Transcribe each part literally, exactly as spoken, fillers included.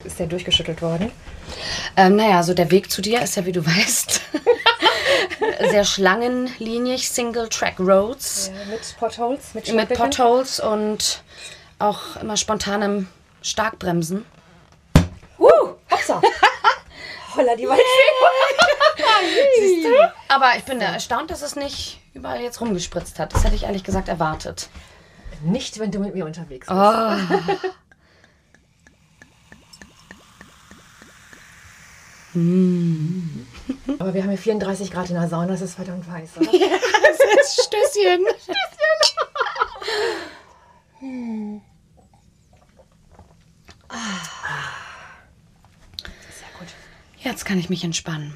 ist der durchgeschüttelt worden? Ähm, naja, so der Weg zu dir ist ja, wie du weißt, sehr schlangenlinig, Single-Track-Roads. Ja, mit Potholes? Mit, mit Potholes und auch immer spontanem Starkbremsen. Uh, hoppsa. Holla, die Waldfee. Siehst du? Aber ich bin erstaunt, dass es nicht überall jetzt rumgespritzt hat. Das hätte ich ehrlich gesagt erwartet. Nicht, wenn du mit mir unterwegs bist. Oh. Mm. Aber wir haben hier vierunddreißig Grad in der Sauna, das ist verdammt heiß, oder? Ja, das ist Stößchen. Stößchen. hm. ah. Sehr gut. Jetzt kann ich mich entspannen.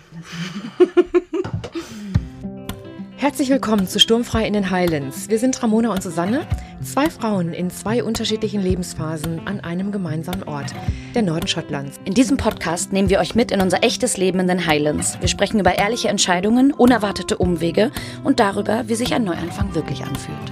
Herzlich willkommen zu Sturmfrei in den Highlands. Wir sind Ramona und Susanne, zwei Frauen in zwei unterschiedlichen Lebensphasen an einem gemeinsamen Ort, der Norden Schottlands. In diesem Podcast nehmen wir euch mit in unser echtes Leben in den Highlands. Wir sprechen über ehrliche Entscheidungen, unerwartete Umwege und darüber, wie sich ein Neuanfang wirklich anfühlt.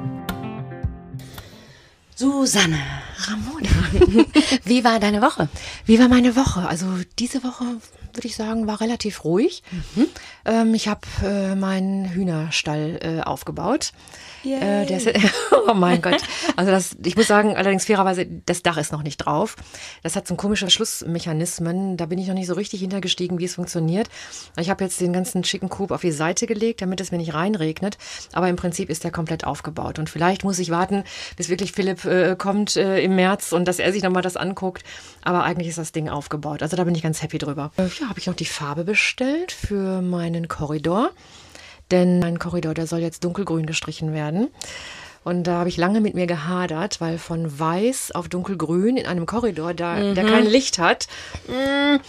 Susanne, Ramona, wie war deine Woche? Wie war meine Woche? Also diese Woche, würde ich sagen, war relativ ruhig. Mhm. Ähm, ich habe äh, meinen Hühnerstall äh, aufgebaut. Äh, der ist, oh mein Gott. Also das, ich muss sagen, allerdings fairerweise, das Dach ist noch nicht drauf. Das hat so komische Schlussmechanismen. Da bin ich noch nicht so richtig hintergestiegen, wie es funktioniert. Ich habe jetzt den ganzen Chicken Coop auf die Seite gelegt, damit es mir nicht reinregnet. Aber im Prinzip ist der komplett aufgebaut. Und vielleicht muss ich warten, bis wirklich Philipp äh, kommt äh, im März und dass er sich nochmal das anguckt. Aber eigentlich ist das Ding aufgebaut. Also da bin ich ganz happy drüber. Äh, ja, habe ich noch die Farbe bestellt für meinen Korridor. Denn mein Korridor, der soll jetzt dunkelgrün gestrichen werden. Und da habe ich lange mit mir gehadert, weil von weiß auf dunkelgrün in einem Korridor, da, mhm. der kein Licht hat. Mhm.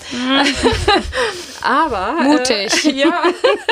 aber mutig. Äh, ja.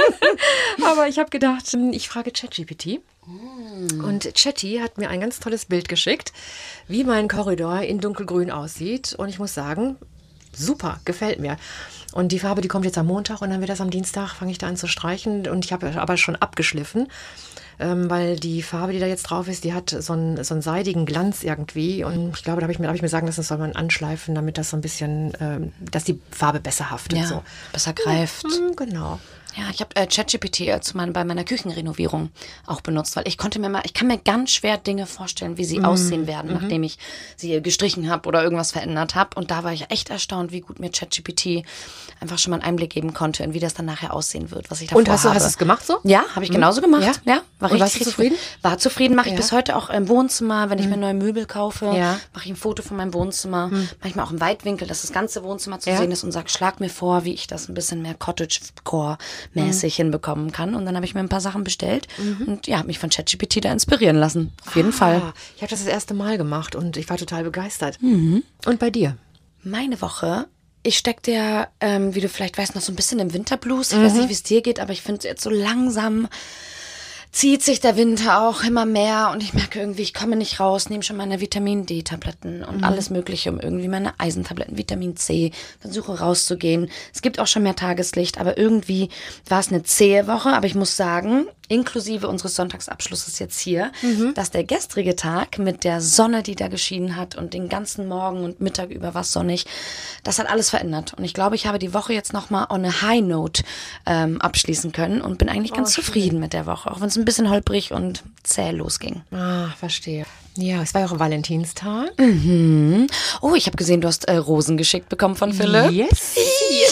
aber ich habe gedacht, ich frage ChatGPT. Mhm. Und Chatty hat mir ein ganz tolles Bild geschickt, wie mein Korridor in dunkelgrün aussieht. Und ich muss sagen, super, gefällt mir. Und die Farbe, die kommt jetzt am Montag und dann wird das am Dienstag, fange ich da an zu streichen. Und ich habe aber schon abgeschliffen, ähm, weil die Farbe, die da jetzt drauf ist, die hat so einen, so einen seidigen Glanz irgendwie. Und ich glaube, da habe ich mir, hab ich mir sagen lassen, das soll man anschleifen, damit das so ein bisschen, ähm, dass die Farbe besser haftet. Ja, so. besser greift. Ja, genau. Ja, ich habe äh, ChatGPT äh, zu mein, bei meiner Küchenrenovierung auch benutzt, weil ich konnte mir mal, ich kann mir ganz schwer Dinge vorstellen, wie sie mm. aussehen werden, mm-hmm. nachdem ich sie gestrichen habe oder irgendwas verändert habe. Und da war ich echt erstaunt, wie gut mir ChatGPT einfach schon mal einen Einblick geben konnte, in wie das dann nachher aussehen wird, was ich davor Und hast du, habe. hast du es gemacht so? Ja, habe ich genauso gemacht. Ja, ja war Und richtig. warst du zufrieden? War zufrieden, mache ich ja. bis heute auch im Wohnzimmer, wenn ich mm. mir neue Möbel kaufe, ja. mache ich ein Foto von meinem Wohnzimmer, mm. manchmal auch im Weitwinkel, dass das ganze Wohnzimmer zu ja. sehen ist und sage, schlag mir vor, wie ich das ein bisschen mehr Cottagecore-mäßig mm. hinbekomme kann. Und dann habe ich mir ein paar Sachen bestellt mhm. und ja, habe mich von ChatGPT da inspirieren lassen. Auf jeden ah, Fall. Ich habe das das erste Mal gemacht und ich war total begeistert. Mhm. Und bei dir? Meine Woche, ich steckte ja, ähm, wie du vielleicht weißt, noch so ein bisschen im Winterblues. Ich mhm. weiß nicht, wie es dir geht, aber ich finde jetzt so langsam zieht sich der Winter auch immer mehr und ich merke irgendwie, ich komme nicht raus, nehme schon meine Vitamin-D-Tabletten und mhm. alles Mögliche, um irgendwie meine Eisentabletten, Vitamin C, versuche rauszugehen. Es gibt auch schon mehr Tageslicht, aber irgendwie war es eine zähe Woche, aber ich muss sagen, inklusive unseres Sonntagsabschlusses jetzt hier, mhm. dass der gestrige Tag mit der Sonne, die da geschienen hat und den ganzen Morgen und Mittag über war es sonnig, das hat alles verändert. Und ich glaube, ich habe die Woche jetzt nochmal on a high note ähm, abschließen können und bin eigentlich ganz oh, zufrieden schön. mit der Woche, auch wenn es ein bisschen holprig und zäh losging. Ah, verstehe. Ja, es war ja auch Valentinstag. Mhm. Oh, ich habe gesehen, du hast äh, Rosen geschickt bekommen von Philipp. Yes. yes.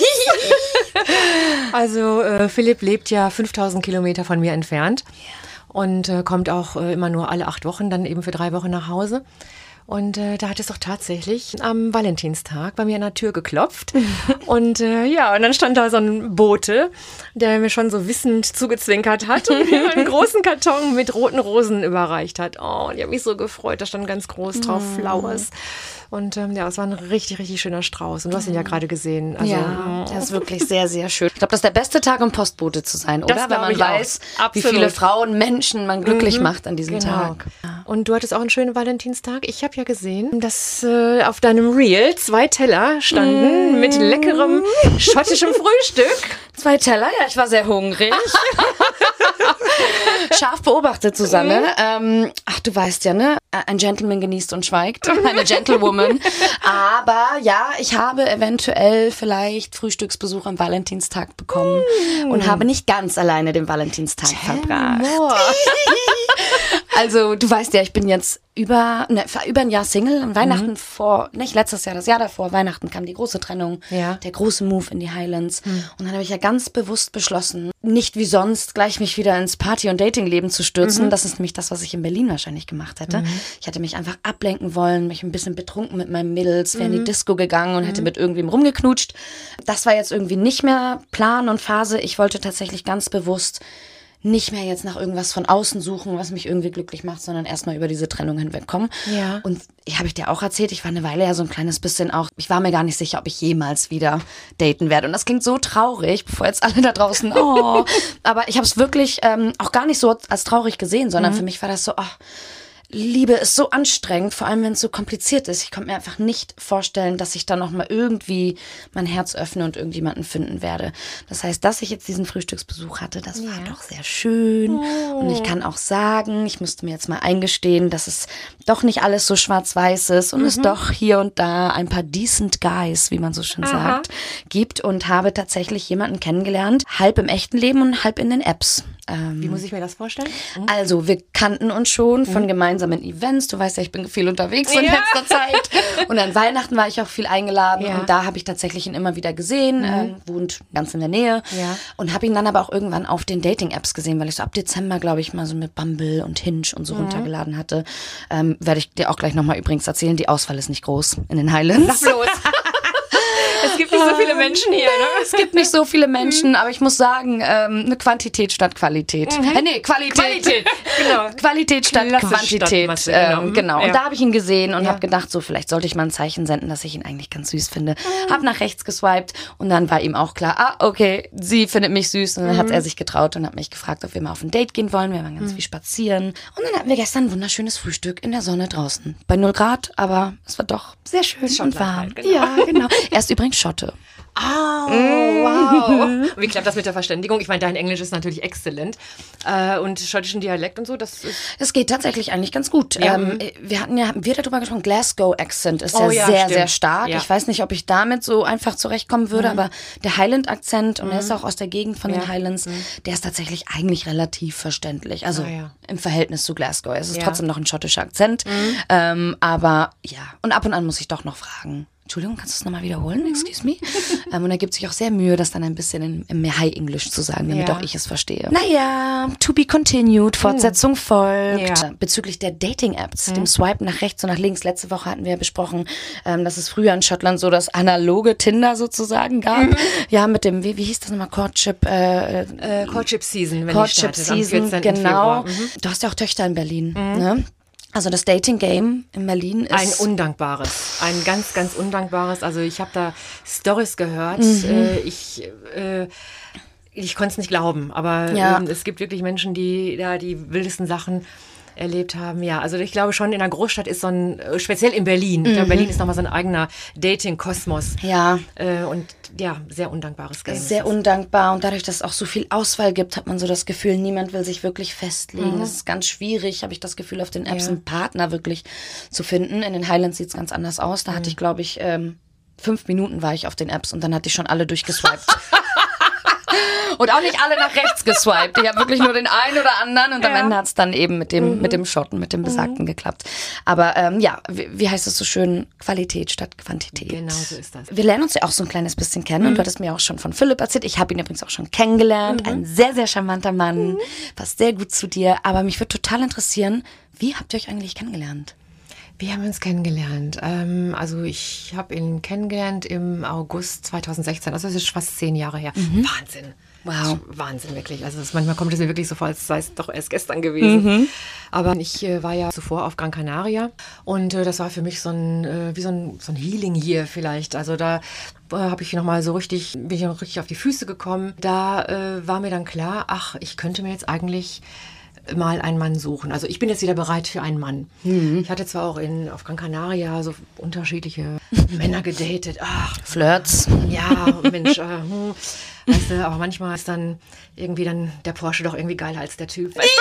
Also äh, Philipp lebt ja fünftausend Kilometer von mir entfernt yeah. und äh, kommt auch äh, immer nur alle acht Wochen, dann eben für drei Wochen nach Hause. Und äh, da hat es doch tatsächlich am Valentinstag bei mir an der Tür geklopft. und äh, ja, und dann stand da so ein Bote, der mir schon so wissend zugezwinkert hat und mir einen großen Karton mit roten Rosen überreicht hat. Oh, und ich habe mich so gefreut, da stand ganz groß drauf, Flowers. Und ähm, ja, es war ein richtig, richtig schöner Strauß. Und du hast ihn ja gerade gesehen. Also, ja, das ist wirklich sehr, sehr schön. Ich glaube, das ist der beste Tag, um Postbote zu sein, oder? Das Wenn man weiß, wie viele Frauen, Menschen man glücklich mhm. macht an diesem genau. Tag. Und du hattest auch einen schönen Valentinstag. Ich habe ja gesehen, dass äh, auf deinem Reel zwei Teller standen mm. mit leckerem schottischem Frühstück. Zwei Teller? Ja, ich war sehr hungrig. Scharf beobachtet, Susanne. Ähm, ach, du weißt ja, ne? Ein Gentleman genießt und schweigt. Eine Gentlewoman. Aber ja, ich habe eventuell vielleicht Frühstücksbesuch am Valentinstag bekommen mm. und habe nicht ganz alleine den Valentinstag Tell verbracht. Also, du weißt ja, ich bin jetzt über, ne, über ein Jahr Single. An Weihnachten mhm. vor, nicht letztes Jahr, das Jahr davor, Weihnachten kam die große Trennung, ja. der große Move in die Highlands. Mhm. Und dann habe ich ja ganz bewusst beschlossen, nicht wie sonst gleich mich wieder ins Party- und Datingleben zu stürzen. Mhm. Das ist nämlich das, was ich in Berlin wahrscheinlich gemacht hätte. Mhm. Ich hätte mich einfach ablenken wollen, mich ein bisschen betrunken mit meinen Mädels, wäre mhm. in die Disco gegangen und mhm. hätte mit irgendwem rumgeknutscht. Das war jetzt irgendwie nicht mehr Plan und Phase. Ich wollte tatsächlich ganz bewusst nicht mehr jetzt nach irgendwas von außen suchen, was mich irgendwie glücklich macht, sondern erstmal über diese Trennung hinwegkommen. Ja. Und ich habe ich dir auch erzählt, ich war eine Weile ja so ein kleines bisschen auch, ich war mir gar nicht sicher, ob ich jemals wieder daten werde. Und das klingt so traurig, bevor jetzt alle da draußen, oh. Aber ich habe es wirklich ähm, auch gar nicht so als traurig gesehen, sondern mhm. für mich war das so, ach, Liebe ist so anstrengend, vor allem wenn es so kompliziert ist. Ich konnte mir einfach nicht vorstellen, dass ich da nochmal irgendwie mein Herz öffne und irgendjemanden finden werde. Das heißt, dass ich jetzt diesen Frühstücksbesuch hatte, das ja. war doch sehr schön. Oh. Und ich kann auch sagen, ich müsste mir jetzt mal eingestehen, dass es doch nicht alles so schwarz-weiß ist und mhm. es doch hier und da ein paar decent guys, wie man so schön Aha. sagt, gibt und habe tatsächlich jemanden kennengelernt, halb im echten Leben und halb in den Apps. Ähm, Wie muss ich mir das vorstellen? Mhm. Also wir kannten uns schon von mhm. gemeinsamen Events. Du weißt ja, ich bin viel unterwegs ja. in letzter Zeit. Und an Weihnachten war ich auch viel eingeladen. Ja. Und da habe ich tatsächlich ihn immer wieder gesehen. Mhm. Ähm, wohnt ganz in der Nähe. Ja. Und habe ihn dann aber auch irgendwann auf den Dating-Apps gesehen, weil ich so ab Dezember, glaube ich, mal so mit Bumble und Hinge und so mhm. runtergeladen hatte. Ähm, werde ich dir auch gleich nochmal übrigens erzählen. Die Auswahl ist nicht groß in den Highlands. Sag bloß. Es gibt nicht so viele Menschen hier, ne? Es gibt nicht so viele Menschen, mhm. aber ich muss sagen, ähm, eine Quantität statt Qualität. Mhm. Äh, nee, Qualität. Qualität, genau. Qualität statt Klasse Quantität. Statt ähm, genau. Ja. Und da habe ich ihn gesehen und ja. habe gedacht, so vielleicht sollte ich mal ein Zeichen senden, dass ich ihn eigentlich ganz süß finde. Mhm. Hab nach rechts geswiped und dann war ihm auch klar, ah, okay, sie findet mich süß. Und dann mhm. hat er sich getraut und hat mich gefragt, ob wir mal auf ein Date gehen wollen. Wir waren ganz mhm. viel spazieren. Und dann hatten wir gestern ein wunderschönes Frühstück in der Sonne draußen. Bei null Grad, aber es war doch sehr schön und warm. Halt, genau. Ja, genau. Er ist übrigens Schotte. Oh, wow. Wie klappt das mit der Verständigung? Ich meine, dein Englisch ist natürlich exzellent. Äh, und schottischen Dialekt und so, das ist... Es geht tatsächlich eigentlich ganz gut. Ja. Ähm, wir hatten ja, haben wir darüber gesprochen, Glasgow-Accent ist oh, ja, ja sehr, stimmt. sehr stark. Ja. Ja. Ich weiß nicht, ob ich damit so einfach zurechtkommen würde, mhm. aber der Highland-Akzent, und mhm. er ist auch aus der Gegend von ja. den Highlands, mhm. der ist tatsächlich eigentlich relativ verständlich. Also ah, ja. im Verhältnis zu Glasgow. Es ist ja. trotzdem noch ein schottischer Akzent. Mhm. Ähm, aber ja, und ab und an muss ich doch noch fragen. Entschuldigung, kannst du es nochmal wiederholen? Excuse me. ähm, und er gibt sich auch sehr Mühe, das dann ein bisschen in, in mehr High-English zu sagen, damit ja. auch ich es verstehe. Naja, to be continued, Fortsetzung hm. folgt. Ja. Bezüglich der Dating-Apps, hm. dem Swipe nach rechts und nach links. Letzte Woche hatten wir ja besprochen, ähm, dass es früher in Schottland so das analoge Tinder sozusagen gab. Mhm. Ja, mit dem, wie, wie hieß das nochmal, Courtship? Äh, äh, Courtship Season, wenn Courtship die startet, Season, am genau. Mhm. Du hast ja auch Töchter in Berlin, mhm. ne? Also das Dating-Game in Berlin ist... Ein undankbares, ein ganz, ganz undankbares. Also ich habe da Stories gehört, Mhm. äh, ich... Äh, ich konnte es nicht glauben, aber Ja. ähm, es gibt wirklich Menschen, die da die wildesten Sachen erlebt haben. Ja, also ich glaube schon, in der Großstadt ist so ein, äh, speziell in Berlin, ich glaube, Berlin ist nochmal so ein eigener Dating-Kosmos. Ja. Äh, und ja, sehr undankbares Game. Sehr undankbar, und dadurch, dass es auch so viel Auswahl gibt, hat man so das Gefühl, niemand will sich wirklich festlegen. Mhm. Es ist ganz schwierig, habe ich das Gefühl, auf den Apps Ja. einen Partner wirklich zu finden. In den Highlands sieht es ganz anders aus. Da hatte ich, glaube ich, ähm, fünf Minuten war ich auf den Apps und dann hatte ich schon alle durchgeswiped. Und auch nicht alle nach rechts geswiped. Ich habe wirklich nur den einen oder anderen, und am Ja. Ende hat es dann eben mit dem, Mhm. mit dem Schotten, mit dem Besagten mhm. geklappt. Aber ähm, ja, wie, wie heißt es so schön? Qualität statt Quantität. Genau so ist das. Wir lernen uns ja auch so ein kleines bisschen kennen, mhm. und du hattest mir auch schon von Philipp erzählt. Ich habe ihn übrigens auch schon kennengelernt. Mhm. Ein sehr, sehr charmanter Mann. Mhm. Passt sehr gut zu dir. Aber mich würde total interessieren, wie habt ihr euch eigentlich kennengelernt? Wie haben wir uns kennengelernt? Ähm, also ich habe ihn kennengelernt im August zweitausendsechzehn, also das ist fast zehn Jahre her. Mhm. Wahnsinn. Wow. Wahnsinn, wirklich. Also das, manchmal kommt es mir wirklich so vor, als sei es doch erst gestern gewesen. Mhm. Aber ich äh, war ja zuvor auf Gran Canaria, und äh, das war für mich so ein, äh, wie so ein, so ein Healing hier vielleicht. Also da äh, habe ich nochmal so richtig, bin ich noch richtig auf die Füße gekommen. Da äh, war mir dann klar, ach, ich könnte mir jetzt eigentlich mal einen Mann suchen. Also ich bin jetzt wieder bereit für einen Mann. Mhm. Ich hatte zwar auch in, auf Gran Canaria so unterschiedliche Männer gedatet. Ach, Flirts. Ja, Mensch. Äh, hm. Weißt du, aber manchmal ist dann irgendwie dann der Porsche doch irgendwie geiler als der Typ. Weißt du?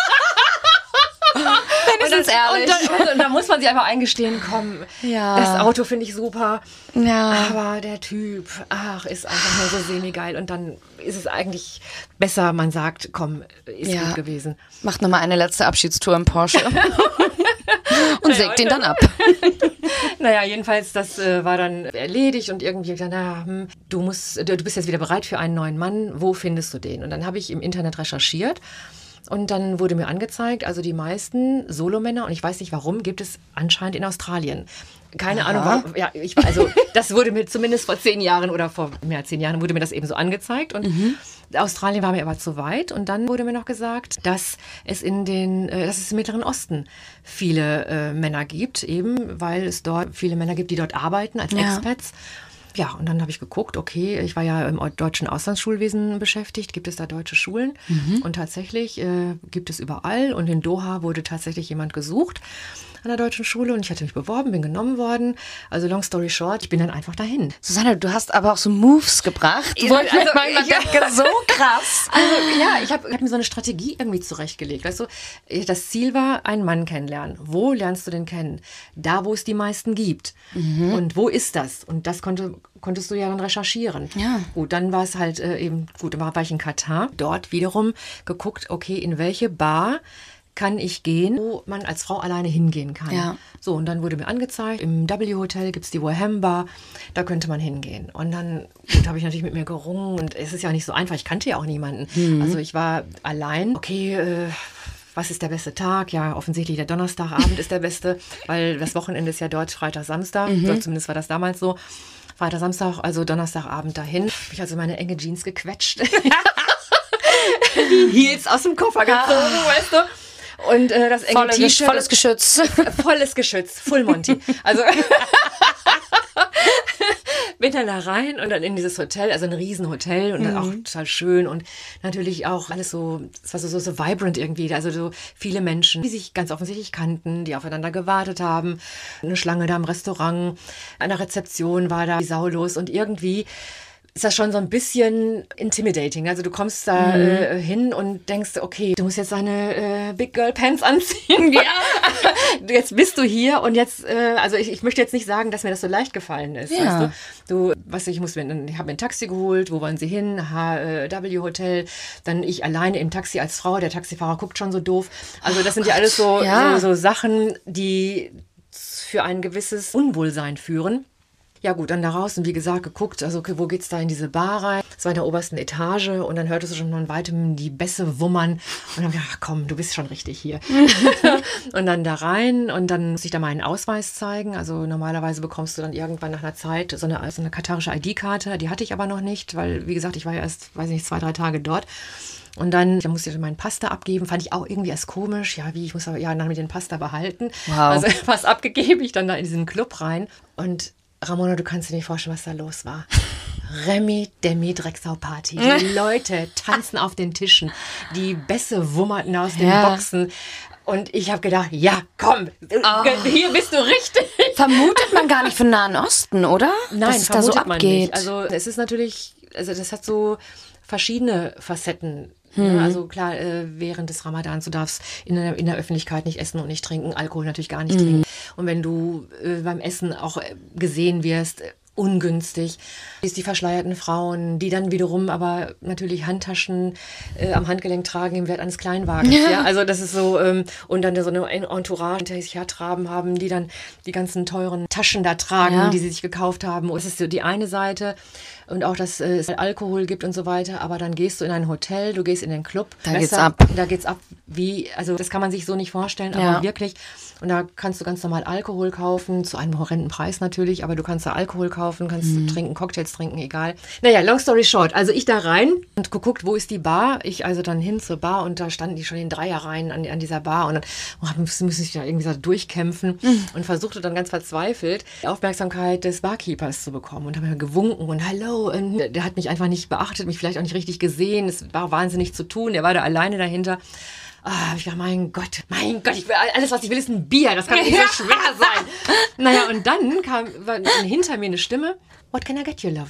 Wenigstens ehrlich. Und da, und da muss man sich einfach eingestehen, komm, Ja. das Auto finde ich super, Ja. aber der Typ, ach, ist einfach nur so semi-geil. Und dann ist es eigentlich besser, man sagt, komm, ist Ja. gut gewesen. Macht nochmal eine letzte Abschiedstour im Porsche. Und sägt den dann ab. Naja, jedenfalls, das äh, war dann erledigt und irgendwie gesagt, na, hm, du musst, du, du bist jetzt wieder bereit für einen neuen Mann, wo findest du den? Und dann habe ich im Internet recherchiert. Und dann wurde mir angezeigt, also die meisten Solomänner, und ich weiß nicht warum, gibt es anscheinend in Australien. Keine Ahnung, warum. Ja, ich, also das wurde mir zumindest vor zehn Jahren oder vor mehr als zehn Jahren wurde mir das eben so angezeigt. Und mhm. Australien war mir aber zu weit. Und dann wurde mir noch gesagt, dass es in den, äh, dass es im Mittleren Osten viele äh, Männer gibt, eben weil es dort viele Männer gibt, die dort arbeiten als Ja. Expats. Ja, und dann habe ich geguckt, okay, ich war ja im deutschen Auslandsschulwesen beschäftigt, gibt es da deutsche Schulen? Mhm. Und tatsächlich äh, gibt es überall. Und in Doha wurde tatsächlich jemand gesucht an der deutschen Schule und ich hatte mich beworben, bin genommen worden. Also long story short, ich bin dann einfach dahin. Susanne, du hast aber auch so Moves gebracht, wo Ja, ich mir also, manchmal ich- denke, so krass. Also ja, ich habe hab mir so eine Strategie irgendwie zurechtgelegt. Weißt du, das Ziel war, einen Mann kennenlernen. Wo lernst du den kennen? Da, wo es die meisten gibt. Mhm. Und wo ist das? Und das konnte, konntest du ja dann recherchieren. Ja. Gut, dann war es halt äh, eben, gut, dann war ich in Katar. Dort wiederum geguckt, okay, in welche Bar kann ich gehen, wo man als Frau alleine hingehen kann. Ja. So, und dann wurde mir angezeigt, im W-Hotel gibt es die Waham Bar, da könnte man hingehen. Und dann gut, habe ich natürlich mit mir gerungen und es ist ja nicht so einfach, ich kannte ja auch niemanden. Mhm. Also ich war allein. Okay, äh, was ist der beste Tag? Ja, offensichtlich der Donnerstagabend ist der beste, weil das Wochenende ist ja dort Freitag, Samstag. Mhm. Dort zumindest war das damals so. Freitag, Samstag, also Donnerstagabend dahin. Hab ich also meine enge Jeans gequetscht. Die Heels aus dem Koffer gezogen, weißt du? Und äh, das enge Volle, T-Shirt. volles Geschütz. Volles Geschütz, Full Monty. Also bin dann da rein und dann in dieses Hotel, also ein Riesenhotel und dann Mhm. auch total schön und natürlich auch alles so, es war so, so, so vibrant irgendwie, also so viele Menschen, die sich ganz offensichtlich kannten, die aufeinander gewartet haben. Eine Schlange da im Restaurant, an der Rezeption war da saulos und irgendwie ist das schon so ein bisschen intimidating. Also du kommst da mhm. äh, hin und denkst, okay, du musst jetzt deine äh, Big Girl Pants anziehen. Ja. Jetzt bist du hier und jetzt, äh, also ich, ich möchte jetzt nicht sagen, dass mir das so leicht gefallen ist. Ja. Weißt du, du, was ich muss mir, ich habe mir ein Taxi geholt. Wo wollen Sie hin? H W Hotel. Dann ich alleine im Taxi als Frau. Der Taxifahrer guckt schon so doof. Also das sind ja alles so, Ja. so, so Sachen, die für ein gewisses Unwohlsein führen. Ja gut, dann da raus und wie gesagt geguckt, also okay, wo geht's da in diese Bar rein? Das war in der obersten Etage und dann hörtest du schon von weitem die Bässe wummern und dann hab ich gedacht, ach komm, du bist schon richtig hier. Und dann da rein und dann muss ich da meinen Ausweis zeigen, also normalerweise bekommst du dann irgendwann nach einer Zeit so eine, so eine katarische I D-Karte, die hatte ich aber noch nicht, weil wie gesagt, ich war ja erst, weiß nicht, zwei, drei Tage dort. Und dann, dann musste ich meinen Pasta abgeben, fand ich auch irgendwie erst komisch. Ja, wie, ich muss aber ja dann mit den Pasta behalten. Wow. Also Pass abgegeben, ich dann da in diesen Club rein und Ramona, du kannst dir nicht vorstellen, was da los war. Remi Demi Drecksau-Party. Die Leute tanzen auf den Tischen. Die Bässe wummerten aus den Ja. Boxen. Und ich habe gedacht, ja, komm, Oh. hier bist du richtig. Vermutet man gar nicht für den Nahen Osten, oder? Nein, dass es da so vermutet man abgeht. nicht. Also es ist natürlich, also das hat so verschiedene Facetten. Hm. Ja, also klar, äh, während des Ramadans, du darfst in der, in der Öffentlichkeit nicht essen und nicht trinken, Alkohol natürlich gar nicht Hm. trinken. Und wenn du äh, beim Essen auch äh, gesehen wirst, äh, ungünstig, ist die verschleierten Frauen, die dann wiederum aber natürlich Handtaschen äh, am Handgelenk tragen im Wert eines Kleinwagens. Ja. Ja? Also das ist so, ähm, und dann so eine Entourage hinter sich hertraben haben, die dann die ganzen teuren Taschen da tragen, Ja. die sie sich gekauft haben. Und das ist so die eine Seite. Und auch, dass äh, es Alkohol gibt und so weiter. Aber dann gehst du in ein Hotel, du gehst in den Club. Da Besser, geht's ab. Da geht's ab wie, also das kann man sich so nicht vorstellen, aber Ja. wirklich. Und da kannst du ganz normal Alkohol kaufen, zu einem horrenden Preis natürlich, aber du kannst da Alkohol kaufen, kannst Mhm. trinken, Cocktails trinken, egal. Naja, long story short, also ich da rein und geguckt, wo ist die Bar? Ich also dann hin zur Bar und da standen die schon in Dreierreihen an, an dieser Bar und dann oh, müssen sich da irgendwie so durchkämpfen Mhm. und versuchte dann ganz verzweifelt, die Aufmerksamkeit des Barkeepers zu bekommen und habe mir gewunken und hallo, und der hat mich einfach nicht beachtet, mich vielleicht auch nicht richtig gesehen, es war wahnsinnig zu tun, der war da alleine dahinter. Ah, ich dachte, mein Gott, mein Gott, ich will, alles, was ich will, ist ein Bier. Das kann nicht so schwer sein. Naja, und dann kam war hinter mir eine Stimme. What can I get you, love?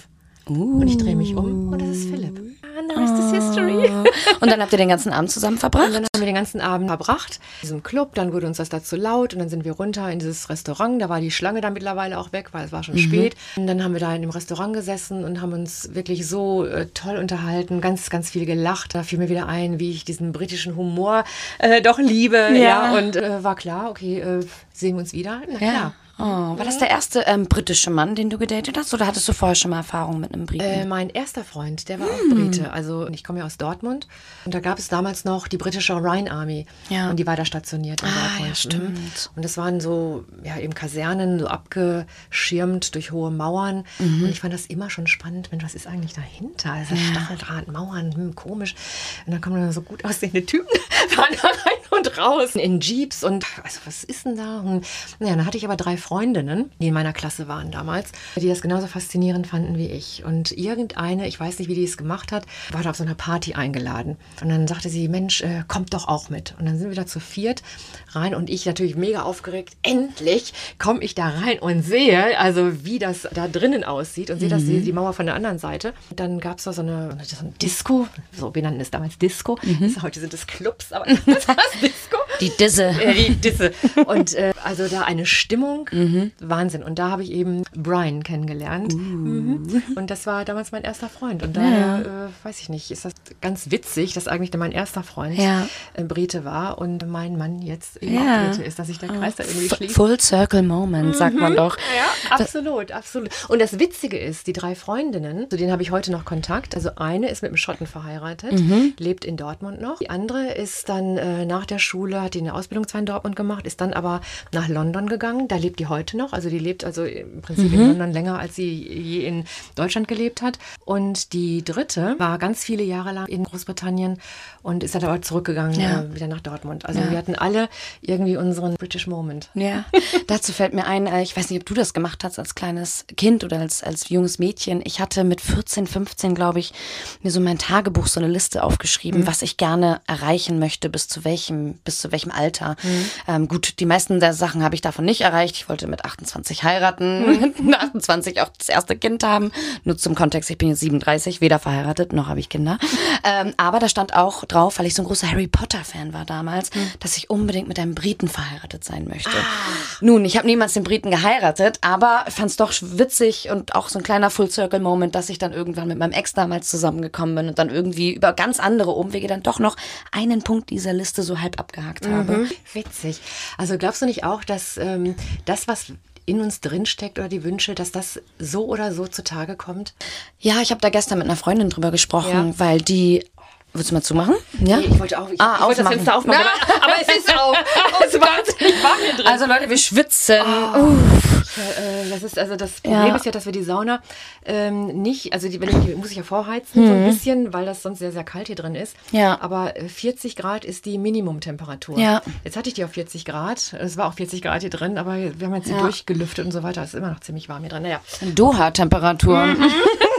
Uh. Und ich drehe mich um und das ist Philipp. And the rest is history. Und dann habt ihr den ganzen Abend zusammen verbracht? Und dann haben wir den ganzen Abend verbracht in diesem Club. Dann wurde uns das da zu laut und dann sind wir runter in dieses Restaurant. Da war die Schlange dann mittlerweile auch weg, weil es war schon mhm. spät. Und dann haben wir da in dem Restaurant gesessen und haben uns wirklich so äh, toll unterhalten, ganz, ganz viel gelacht. Da fiel mir wieder ein, wie ich diesen britischen Humor äh, doch liebe. Ja. ja und äh, war klar, okay, äh, sehen wir uns wieder? Na klar. Ja. Oh, war das der erste ähm, britische Mann, den du gedatet hast? Oder hattest du vorher schon mal Erfahrung mit einem Briten? Äh, mein erster Freund, der war auch Brite. Also ich komme ja aus Dortmund. Und da gab es damals noch die britische Rhine Army. Ja. Und die war da stationiert in ah, Dortmund. Ja, stimmt. Und das waren so, ja, eben Kasernen, so abgeschirmt durch hohe Mauern. Mhm. Und ich fand das immer schon spannend. Mensch, was ist eigentlich dahinter? Also ja. Stacheldraht, Mauern, hm, komisch. Und dann kommen dann so gut aussehende Typen fahren da rein und raus in Jeeps. Und also was ist denn da? Und, naja, dann hatte ich aber drei Freundinnen, die in meiner Klasse waren damals, die das genauso faszinierend fanden wie ich. Und irgendeine, ich weiß nicht, wie die es gemacht hat, war da auf so einer Party eingeladen. Und dann sagte sie, Mensch, äh, kommt doch auch mit. Und dann sind wir da zu viert rein und ich natürlich mega aufgeregt. Endlich komme ich da rein und sehe, also wie das da drinnen aussieht und sehe das, sehe die Mauer von der anderen Seite. Und dann gab es da so eine, so eine Disco, so wir nannten es damals Disco. Mhm. Das, heute sind es Clubs, aber das war Disco. Die Disse. Ja, die Disse. Und äh, also da eine Stimmung, mhm. Wahnsinn. Und da habe ich eben Brian kennengelernt. Uh. Mhm. Und das war damals mein erster Freund. Und daher, ja. äh, weiß ich nicht, ist das ganz witzig, dass eigentlich mein erster Freund ja. äh, Brite war und mein Mann jetzt eben ja. auch Brite ist, dass sich der Kreis oh. da irgendwie schließt. Full Circle Moment, mhm. sagt man doch. Ja, absolut, absolut. Und das Witzige ist, die drei Freundinnen, zu denen habe ich heute noch Kontakt. Also eine ist mit einem Schotten verheiratet, mhm. lebt in Dortmund noch. Die andere ist dann äh, nach der Schule, hat die eine Ausbildung zwar in Dortmund gemacht, ist dann aber nach London gegangen. Da lebt die heute noch. Also die lebt also im Prinzip mhm. in London länger, als sie je in Deutschland gelebt hat. Und die dritte war ganz viele Jahre lang in Großbritannien und ist dann aber zurückgegangen, ja. äh, wieder nach Dortmund. Also ja. wir hatten alle irgendwie unseren British Moment. Ja, dazu fällt mir ein, ich weiß nicht, ob du das gemacht hast als kleines Kind oder als, als junges Mädchen. Ich hatte mit vierzehn, fünfzehn, glaube ich, mir so mein Tagebuch, so eine Liste aufgeschrieben, mhm. was ich gerne erreichen möchte, bis zu welchem, bis zu welchem Alter. Mhm. Ähm, gut, die meisten der Sachen habe ich davon nicht erreicht. Ich wollte mit achtundzwanzig heiraten, mhm. mit achtundzwanzig auch das erste Kind haben. Nur zum Kontext, ich bin jetzt siebenunddreißig, weder verheiratet, noch habe ich Kinder. Ähm, aber da stand auch drauf, weil ich so ein großer Harry Potter-Fan war damals, mhm. dass ich unbedingt mit einem Briten verheiratet sein möchte. Ah. Nun, ich habe niemals den Briten geheiratet, aber fand es doch witzig und auch so ein kleiner Full-Circle-Moment, dass ich dann irgendwann mit meinem Ex damals zusammengekommen bin und dann irgendwie über ganz andere Umwege dann doch noch einen Punkt dieser Liste so halb abgehakt habe. Mhm. Witzig. Also glaubst du nicht auch, dass ähm, das, was in uns drinsteckt oder die Wünsche, dass das so oder so zutage kommt? Ja, ich habe da gestern mit einer Freundin drüber gesprochen, ja. weil die... Willst du mal zumachen? Ja? Nee, ich wollte auch, ich, ah, ich wollte das Fenster aufmachen, ja. aber, aber es ist auf. Es war, ich war hier drin. Also Leute, wir schwitzen. Oh, ich, äh, das ist also das Problem ja. ist ja, dass wir die Sauna ähm, nicht, also die, wenn ich, die muss ich ja vorheizen mhm. so ein bisschen, weil das sonst sehr, sehr kalt hier drin ist. Ja. Aber vierzig Grad ist die Minimumtemperatur. Ja. Jetzt hatte ich die auf vierzig Grad. Es war auch vierzig Grad hier drin, aber wir haben jetzt ja. die durchgelüftet und so weiter. Es ist immer noch ziemlich warm hier drin. Naja. Doha-Temperatur. Mhm.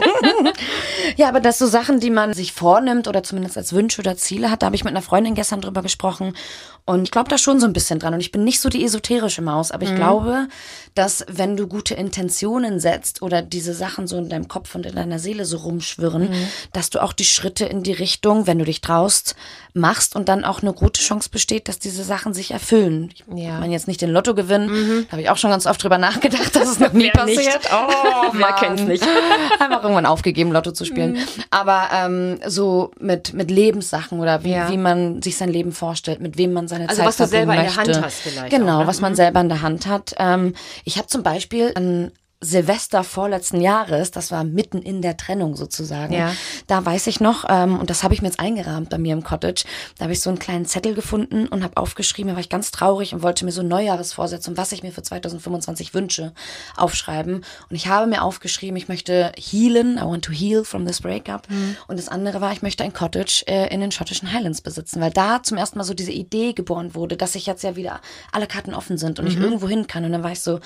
Ja, aber das so Sachen, die man sich vornimmt oder zumindest als Wünsche oder Ziele hat, da habe ich mit einer Freundin gestern drüber gesprochen und ich glaube da schon so ein bisschen dran und ich bin nicht so die esoterische Maus, aber ich mhm. glaube, dass wenn du gute Intentionen setzt oder diese Sachen so in deinem Kopf und in deiner Seele so rumschwirren, mhm. dass du auch die Schritte in die Richtung, wenn du dich traust, machst und dann auch eine gute Chance besteht, dass diese Sachen sich erfüllen. Ich ja. meine jetzt nicht den Lotto gewinnen, mhm. da habe ich auch schon ganz oft drüber nachgedacht, dass es noch nie passiert. Nicht. Oh, wer kennt's nicht. Einfach irgendwann aufgegeben, Lotto zu spielen. Mhm. Aber ähm, so mit, mit Lebenssachen oder wie, ja. wie man sich sein Leben vorstellt, mit wem man seine also Zeit was du selber möchte. In der Hand hast vielleicht. Genau, auch, ne? was man selber in der Hand hat. Ähm, ich habe zum Beispiel ein Silvester vorletzten Jahres, das war mitten in der Trennung sozusagen. Ja. Da weiß ich noch, ähm, und das habe ich mir jetzt eingerahmt bei mir im Cottage, da habe ich so einen kleinen Zettel gefunden und habe aufgeschrieben, da war ich ganz traurig und wollte mir so Neujahresvorsätze und was ich mir für zwanzig fünfundzwanzig wünsche, aufschreiben. Und ich habe mir aufgeschrieben, ich möchte healen, I want to heal from this breakup. Mhm. Und das andere war, ich möchte ein Cottage äh, in den schottischen Highlands besitzen, weil da zum ersten Mal so diese Idee geboren wurde, dass ich jetzt ja wieder alle Karten offen sind und mhm. ich irgendwo hin kann. Und dann war ich so,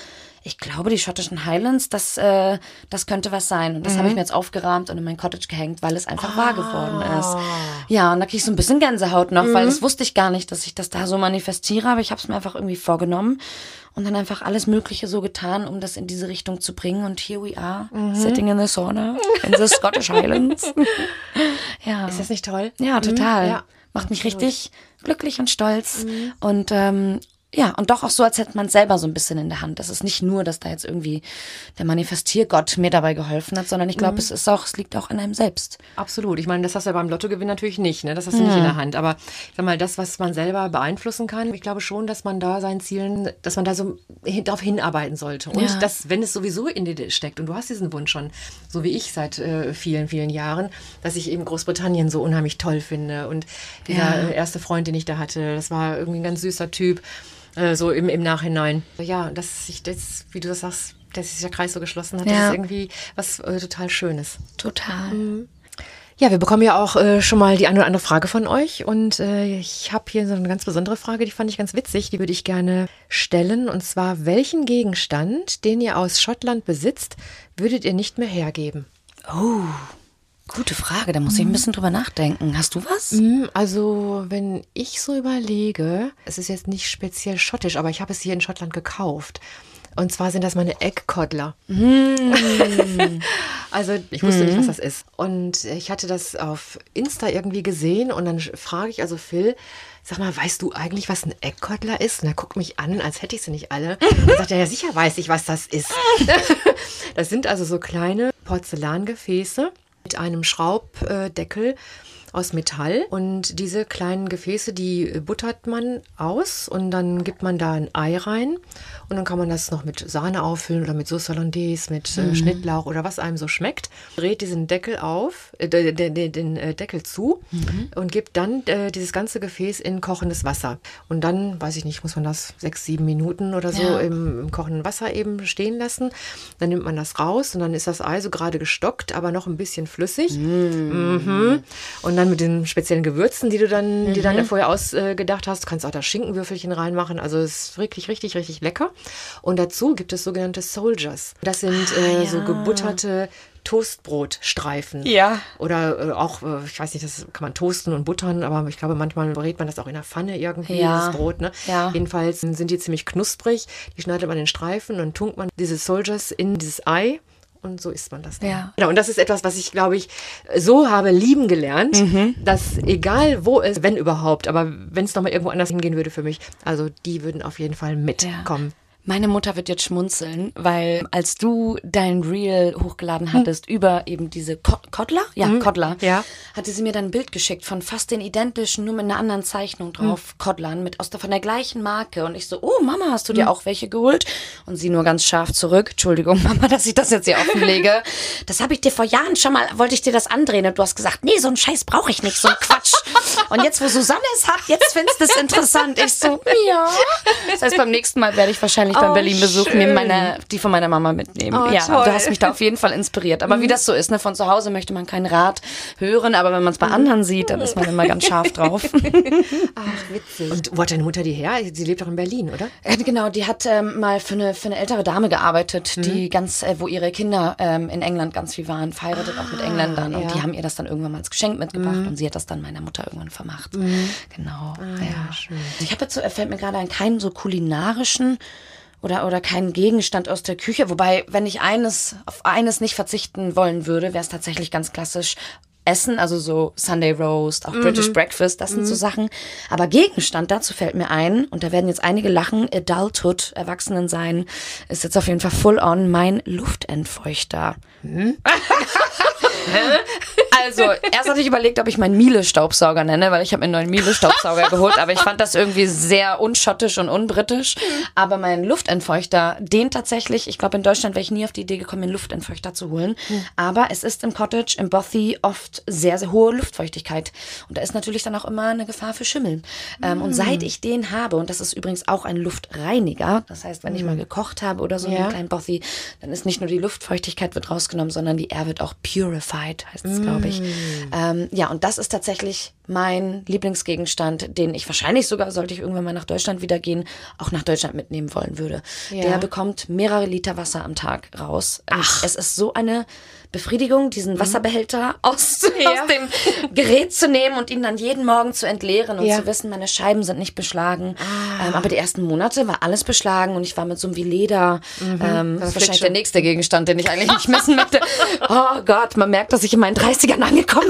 ich glaube, die schottischen Highlands, das, äh, das könnte was sein. Und das mhm. habe ich mir jetzt aufgerahmt und in mein Cottage gehängt, weil es einfach ah. wahr geworden ist. Ja, und da kriege ich so ein bisschen Gänsehaut noch, mhm. weil das wusste ich gar nicht, dass ich das da so manifestiere, aber ich habe es mir einfach irgendwie vorgenommen und dann einfach alles Mögliche so getan, um das in diese Richtung zu bringen. Und here we are, mhm. sitting in the sauna in the Scottish Highlands. Ja. Ist das nicht toll? Ja, total. Mhm. Ja. Macht mich richtig glücklich und stolz. Mhm. Und ähm, ja, und doch auch so, als hätte man es selber so ein bisschen in der Hand. Das ist nicht nur, dass da jetzt irgendwie der Manifestiergott mir dabei geholfen hat, sondern ich glaube, mhm. es ist auch, es liegt auch an einem selbst. Absolut. Ich meine, das hast du ja beim Lottogewinn natürlich nicht, ne? Das hast du mhm. nicht in der Hand. Aber ich sag mal, das, was man selber beeinflussen kann, ich glaube schon, dass man da seinen Zielen, dass man da so darauf hinarbeiten sollte. Und ja. das, wenn es sowieso in dir steckt und du hast diesen Wunsch schon, so wie ich seit äh, vielen, vielen Jahren, dass ich eben Großbritannien so unheimlich toll finde. Und dieser ja. erste Freund, den ich da hatte, das war irgendwie ein ganz süßer Typ. So im, im Nachhinein. Ja, dass sich das, wie du das sagst, dass sich der Kreis so geschlossen hat, ja. das ist irgendwie was äh, total Schönes. Total. Mhm. Ja, wir bekommen ja auch äh, schon mal die eine oder andere Frage von euch und äh, ich habe hier so eine ganz besondere Frage, die fand ich ganz witzig, die würde ich gerne stellen und zwar, welchen Gegenstand, den ihr aus Schottland besitzt, würdet ihr nicht mehr hergeben? Oh, gute Frage, da muss ich ein bisschen drüber nachdenken. Hast du was? Also, wenn ich so überlege, es ist jetzt nicht speziell schottisch, aber ich habe es hier in Schottland gekauft. Und zwar sind das meine Eggcoddler. Mm. Also ich wusste mm. nicht, was das ist. Und ich hatte das auf Insta irgendwie gesehen und dann frage ich also Phil, sag mal, weißt du eigentlich, was ein Eggcoddler ist? Und er guckt mich an, als hätte ich sie nicht alle. Und sagt er, ja sicher weiß ich, was das ist. Das sind also so kleine Porzellangefäße mit einem Schraubdeckel aus Metall und diese kleinen Gefäße, die buttert man aus und dann gibt man da ein Ei rein und dann kann man das noch mit Sahne auffüllen oder mit Sauce Hollandaise, mit mhm. äh, Schnittlauch oder was einem so schmeckt. Dreht diesen Deckel auf, äh, den, den, den äh, Deckel zu mhm. und gibt dann äh, dieses ganze Gefäß in kochendes Wasser. Und dann, weiß ich nicht, muss man das sechs, sieben Minuten oder so ja. im, im kochenden Wasser eben stehen lassen. Dann nimmt man das raus und dann ist das Ei so gerade gestockt, aber noch ein bisschen flüssig. Mhm. Mhm. Und dann mit den speziellen Gewürzen, die du dann, mhm. die dann vorher ausgedacht hast. Du kannst auch da Schinkenwürfelchen reinmachen. Also es ist wirklich, richtig, richtig lecker. Und dazu gibt es sogenannte Soldiers. Das sind ah, äh, ja. so gebutterte Toastbrotstreifen. Ja. Oder äh, auch, äh, ich weiß nicht, das kann man toasten und buttern, aber ich glaube, manchmal brät man das auch in der Pfanne irgendwie, ja. das Brot. Ne? Ja. Jedenfalls sind die ziemlich knusprig. Die schneidet man in Streifen und tunkt man diese Soldiers in dieses Ei. Und so isst man das dann. Ja. Genau, und das ist etwas, was ich, glaube ich, so habe lieben gelernt, mhm. dass egal wo es, wenn überhaupt, aber wenn es nochmal irgendwo anders hingehen würde für mich, also die würden auf jeden Fall mitkommen. Ja. Meine Mutter wird jetzt schmunzeln, weil als du dein Reel hochgeladen hattest hm. über eben diese Ko- Koddler, ja, hm. Koddler, ja. hatte sie mir dann ein Bild geschickt von fast den identischen, nur mit einer anderen Zeichnung drauf, hm. Koddlern, mit aus der, von der gleichen Marke. Und ich so, oh Mama, hast du dir hm. auch welche geholt? Und sie nur ganz scharf zurück, Entschuldigung Mama, dass ich das jetzt hier offenlege. Das habe ich dir vor Jahren schon mal, wollte ich dir das andrehen und du hast gesagt, nee, so einen Scheiß brauche ich nicht, so einen Quatsch. Und jetzt, wo Susanne es hat, jetzt findest du es interessant. Ich so, ja. Das heißt, beim nächsten Mal werde ich wahrscheinlich beim oh, Berlin-Besuch nehmen meine, die von meiner Mama mitnehmen. Oh, ja, toll. Du hast mich da auf jeden Fall inspiriert. Aber mhm. wie das so ist, ne, von zu Hause möchte man keinen Rat hören, aber wenn man es bei anderen sieht, dann ist man immer ganz scharf drauf. Ach, witzig. Und wo hat deine Mutter die her? Sie lebt doch in Berlin, oder? Äh, genau, die hat ähm, mal für eine, für eine ältere Dame gearbeitet, mhm. die ganz, äh, wo ihre Kinder ähm, in England ganz viel waren, verheiratet ah, auch mit Engländern. Ja. Und die haben ihr das dann irgendwann mal als Geschenk mitgebracht mhm. und sie hat das dann meiner Mutter irgendwann vermacht. Mhm. Genau. Ah, ja, schön. Ich habe jetzt so, fällt mir gerade an, keinen so kulinarischen oder, oder keinen Gegenstand aus der Küche. Wobei, wenn ich eines, auf eines nicht verzichten wollen würde, wäre es tatsächlich ganz klassisch Essen, also so Sunday Roast, auch mhm. British Breakfast, das sind mhm. so Sachen. Aber Gegenstand, dazu fällt mir ein, und da werden jetzt einige lachen, Adulthood, Erwachsenen sein, ist jetzt auf jeden Fall full on mein Luftentfeuchter. Mhm. Also, erst hatte ich überlegt, ob ich meinen Miele-Staubsauger nenne, weil ich habe mir einen neuen Miele-Staubsauger geholt, aber ich fand das irgendwie sehr unschottisch und unbritisch. Aber mein Luftentfeuchter, den tatsächlich, ich glaube in Deutschland wäre ich nie auf die Idee gekommen, einen Luftentfeuchter zu holen. Mhm. Aber es ist im Cottage, im Bothy oft sehr, sehr hohe Luftfeuchtigkeit. Und da ist natürlich dann auch immer eine Gefahr für Schimmel. Mhm. Ähm, und seit ich den habe, und das ist übrigens auch ein Luftreiniger, das heißt, wenn mhm. ich mal gekocht habe oder so, ja. einen kleinen Bothy, dann ist nicht nur die Luftfeuchtigkeit wird rausgenommen, sondern die Air wird auch purified, heißt es, glaube ich. Mm. Ähm, ja, und das ist tatsächlich mein Lieblingsgegenstand, den ich wahrscheinlich sogar, sollte ich irgendwann mal nach Deutschland wieder gehen, auch nach Deutschland mitnehmen wollen würde. Ja. Der bekommt mehrere Liter Wasser am Tag raus. Ach. Es ist so eine Befriedigung, diesen Wasserbehälter aus, ja. aus dem Gerät zu nehmen und ihn dann jeden Morgen zu entleeren und ja. zu wissen, meine Scheiben sind nicht beschlagen. Ah. Ähm, aber die ersten Monate war alles beschlagen und ich war mit so einem wie Leder. Mhm. Ähm, das ist wahrscheinlich der nächste Gegenstand, den ich eigentlich nicht missen möchte. Oh Gott, man merkt, dass ich in meinen dreißigern angekommen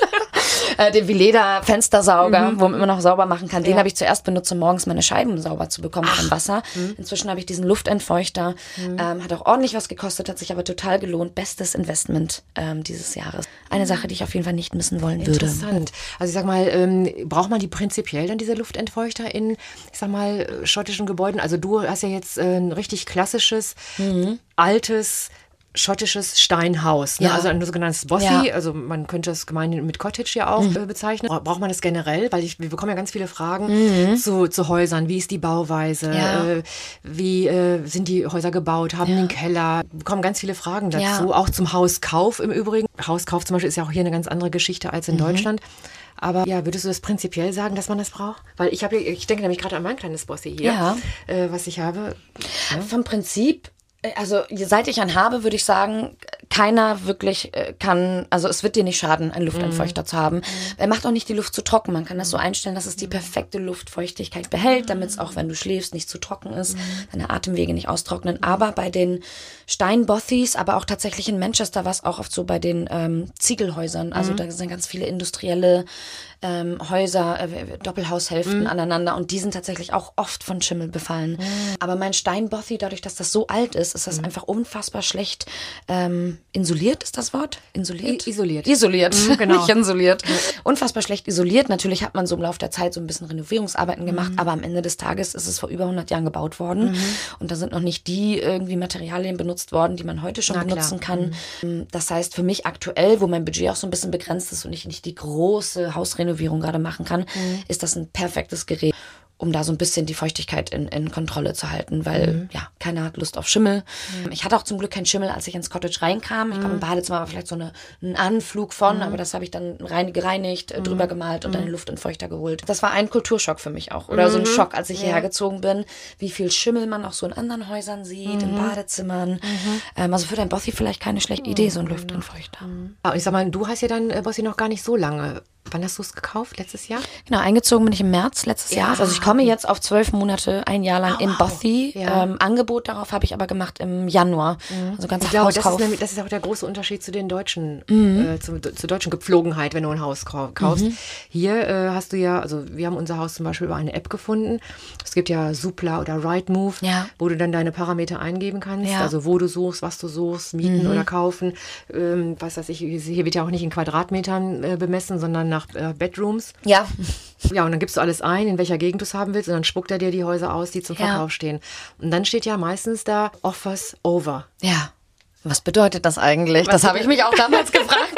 bin. äh, den wie Leder Fenstersauger, mhm. wo man immer noch sauber machen kann. Den ja. habe ich zuerst benutzt, um morgens meine Scheiben sauber zu bekommen Ach. vom Wasser. Mhm. Inzwischen habe ich diesen Luftentfeuchter. Mhm. Ähm, hat auch ordentlich was gekostet, hat sich aber total gelohnt. Bestes Investment ähm, dieses Jahres. Eine Sache, die ich auf jeden Fall nicht missen wollen würde. Interessant. Also ich sag mal, ähm, braucht man die prinzipiell dann diese Luftentfeuchter in, ich sag mal, schottischen Gebäuden? Also du hast ja jetzt äh, ein richtig klassisches, mhm. altes, schottisches Steinhaus, ne? Ja. Also ein sogenanntes Bothy, ja. also man könnte es gemeinhin mit Cottage ja auch mhm. bezeichnen. Braucht man das generell? Weil ich, wir bekommen ja ganz viele Fragen mhm. zu, zu Häusern. Wie ist die Bauweise? Ja. Äh, wie äh, sind die Häuser gebaut? Haben ja. den Keller? Wir bekommen ganz viele Fragen dazu. Ja. Auch zum Hauskauf im Übrigen. Hauskauf zum Beispiel ist ja auch hier eine ganz andere Geschichte als in mhm. Deutschland. Aber ja, würdest du das prinzipiell sagen, dass man das braucht? Weil ich habe, ich denke nämlich gerade an mein kleines Bothy hier, ja. äh, was ich habe. Ja. Vom Prinzip, also seit ich einen habe, würde ich sagen, keiner wirklich kann, also es wird dir nicht schaden, einen Luftentfeuchter mm. zu haben. Er macht auch nicht die Luft zu trocken. Man kann das so einstellen, dass es die perfekte Luftfeuchtigkeit behält, damit es auch, wenn du schläfst, nicht zu trocken ist, deine Atemwege nicht austrocknen. Aber bei den Steinbothys, aber auch tatsächlich in Manchester war es auch oft so bei den ähm, Ziegelhäusern. Also mm. da sind ganz viele industrielle ähm, Häuser, äh, Doppelhaushälften mm. aneinander und die sind tatsächlich auch oft von Schimmel befallen. Mm. Aber mein Steinbothy, dadurch, dass das so alt ist, ist das mm. einfach unfassbar schlecht ähm, isoliert, ist das Wort? Isoliert? I- isoliert. Isoliert, mm, genau. Nicht isoliert. Ja. Unfassbar schlecht isoliert. Natürlich hat man so im Laufe der Zeit so ein bisschen Renovierungsarbeiten gemacht, mm. aber am Ende des Tages ist es vor über hundert Jahren gebaut worden mm. und da sind noch nicht die irgendwie Materialien benutzt worden, die man heute schon Na, benutzen klar. kann. Mm. Das heißt, für mich aktuell, wo mein Budget auch so ein bisschen begrenzt ist und ich nicht die große Hausrenovierung gerade machen kann, mhm. ist das ein perfektes Gerät, um da so ein bisschen die Feuchtigkeit in, in Kontrolle zu halten, weil mhm. ja, keiner hat Lust auf Schimmel. Mhm. Ich hatte auch zum Glück keinen Schimmel, als ich ins Cottage reinkam. Ich mhm. glaube, im Badezimmer war vielleicht so eine, ein Anflug von, mhm. aber das habe ich dann rein, gereinigt, mhm. drüber gemalt und mhm. einen Luftentfeuchter geholt. Das war ein Kulturschock für mich auch. Oder mhm. so ein Schock, als ich ja. hierher gezogen bin, wie viel Schimmel man auch so in anderen Häusern sieht, mhm. in Badezimmern. Mhm. Ähm, also für dein Bothy vielleicht keine schlechte Idee, so ein Luftentfeuchter. Mhm. Und ich sag mal, du hast ja dein Bothy noch gar nicht so lange. Wann hast du es gekauft? Letztes Jahr? Genau, eingezogen bin ich im März letztes ja. Jahr. Also ich komme jetzt auf zwölf Monate, ein Jahr lang oh, in Bothy. Ja. Ähm, Angebot darauf habe ich aber gemacht im Januar. Mhm. Also ganz ich glaube, das ist, nämlich, das ist auch der große Unterschied zu den deutschen, mhm. äh, zu, zur deutschen Gepflogenheit, wenn du ein Haus kaufst. Mhm. Hier äh, hast du ja, also wir haben unser Haus zum Beispiel über eine App gefunden. Es gibt ja Zoopla oder Rightmove, ja. wo du dann deine Parameter eingeben kannst. Ja. Also wo du suchst, was du suchst, mieten mhm. oder kaufen. Ähm, was weiß ich, hier wird ja auch nicht in Quadratmetern äh, bemessen, sondern nach äh, Bedrooms. Ja. Ja, und dann gibst du alles ein, in welcher Gegend du es haben willst, und dann spuckt er dir die Häuser aus, die zum ja. Verkauf stehen. Und dann steht ja meistens da Offers over. Ja. Was bedeutet das eigentlich? Was das habe ich mich auch damals gefragt.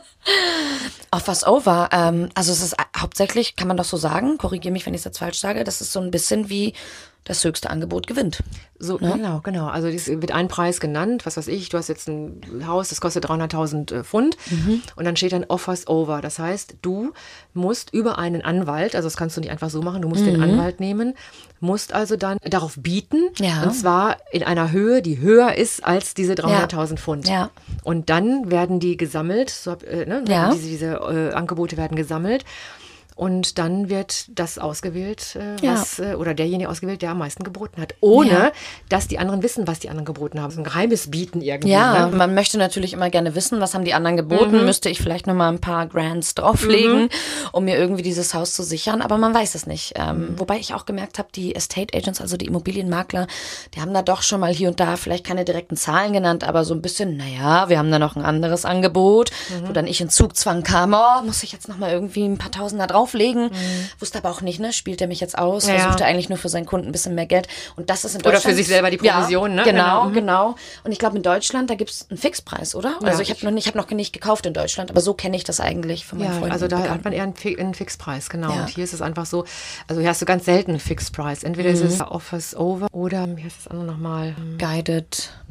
Offers over. Ähm, also es ist hauptsächlich, kann man doch so sagen, korrigiere mich, wenn ich es jetzt falsch sage, das ist so ein bisschen wie das höchste Angebot gewinnt. So, ne? Genau, genau. Also es wird ein Preis genannt, was weiß ich, du hast jetzt ein Haus, das kostet dreihunderttausend Pfund mhm. und dann steht dann Offers over. Das heißt, du musst über einen Anwalt, also das kannst du nicht einfach so machen, du musst mhm. den Anwalt nehmen, musst also dann darauf bieten, ja. und zwar in einer Höhe, die höher ist als diese dreihunderttausend ja. Pfund. Ja. Und dann werden die gesammelt, so, äh, ne? ja. diese, diese äh, Angebote werden gesammelt. Und dann wird das ausgewählt, äh, was, ja. äh, oder derjenige ausgewählt, der am meisten geboten hat. Ohne, ja. dass die anderen wissen, was die anderen geboten haben. So ein geheimes Bieten irgendwie. Ja, ne? Man möchte natürlich immer gerne wissen, was haben die anderen geboten. Mhm. Müsste ich vielleicht nochmal ein paar Grands drauflegen, mhm. um mir irgendwie dieses Haus zu sichern. Aber man weiß es nicht. Ähm, mhm. Wobei ich auch gemerkt habe, die Estate Agents, also die Immobilienmakler, die haben da doch schon mal hier und da vielleicht keine direkten Zahlen genannt, aber so ein bisschen, naja, wir haben da noch ein anderes Angebot, mhm. wo dann ich in Zugzwang kam, oh, muss ich jetzt nochmal irgendwie ein paar Tausender drauflegen? Mhm. Wusste aber auch nicht, ne? Spielt er mich jetzt aus? Ja. Versucht er eigentlich nur für seinen Kunden ein bisschen mehr Geld? Und das ist in Deutschland. Oder für sich selber die Provision, ja, ne? Genau, genau. genau. Und ich glaube, in Deutschland, da gibt es einen Fixpreis, oder? Ja, also ich habe noch nicht, ich habe noch nicht gekauft in Deutschland, aber so kenne ich das eigentlich von meinen ja, Freunden. Also da hat man eher einen, einen Fixpreis, genau. Ja. Und hier ist es einfach so, also hier hast du ganz selten einen Fixpreis. Entweder mhm. ist es Offers over oder, wie heißt das andere nochmal? Guided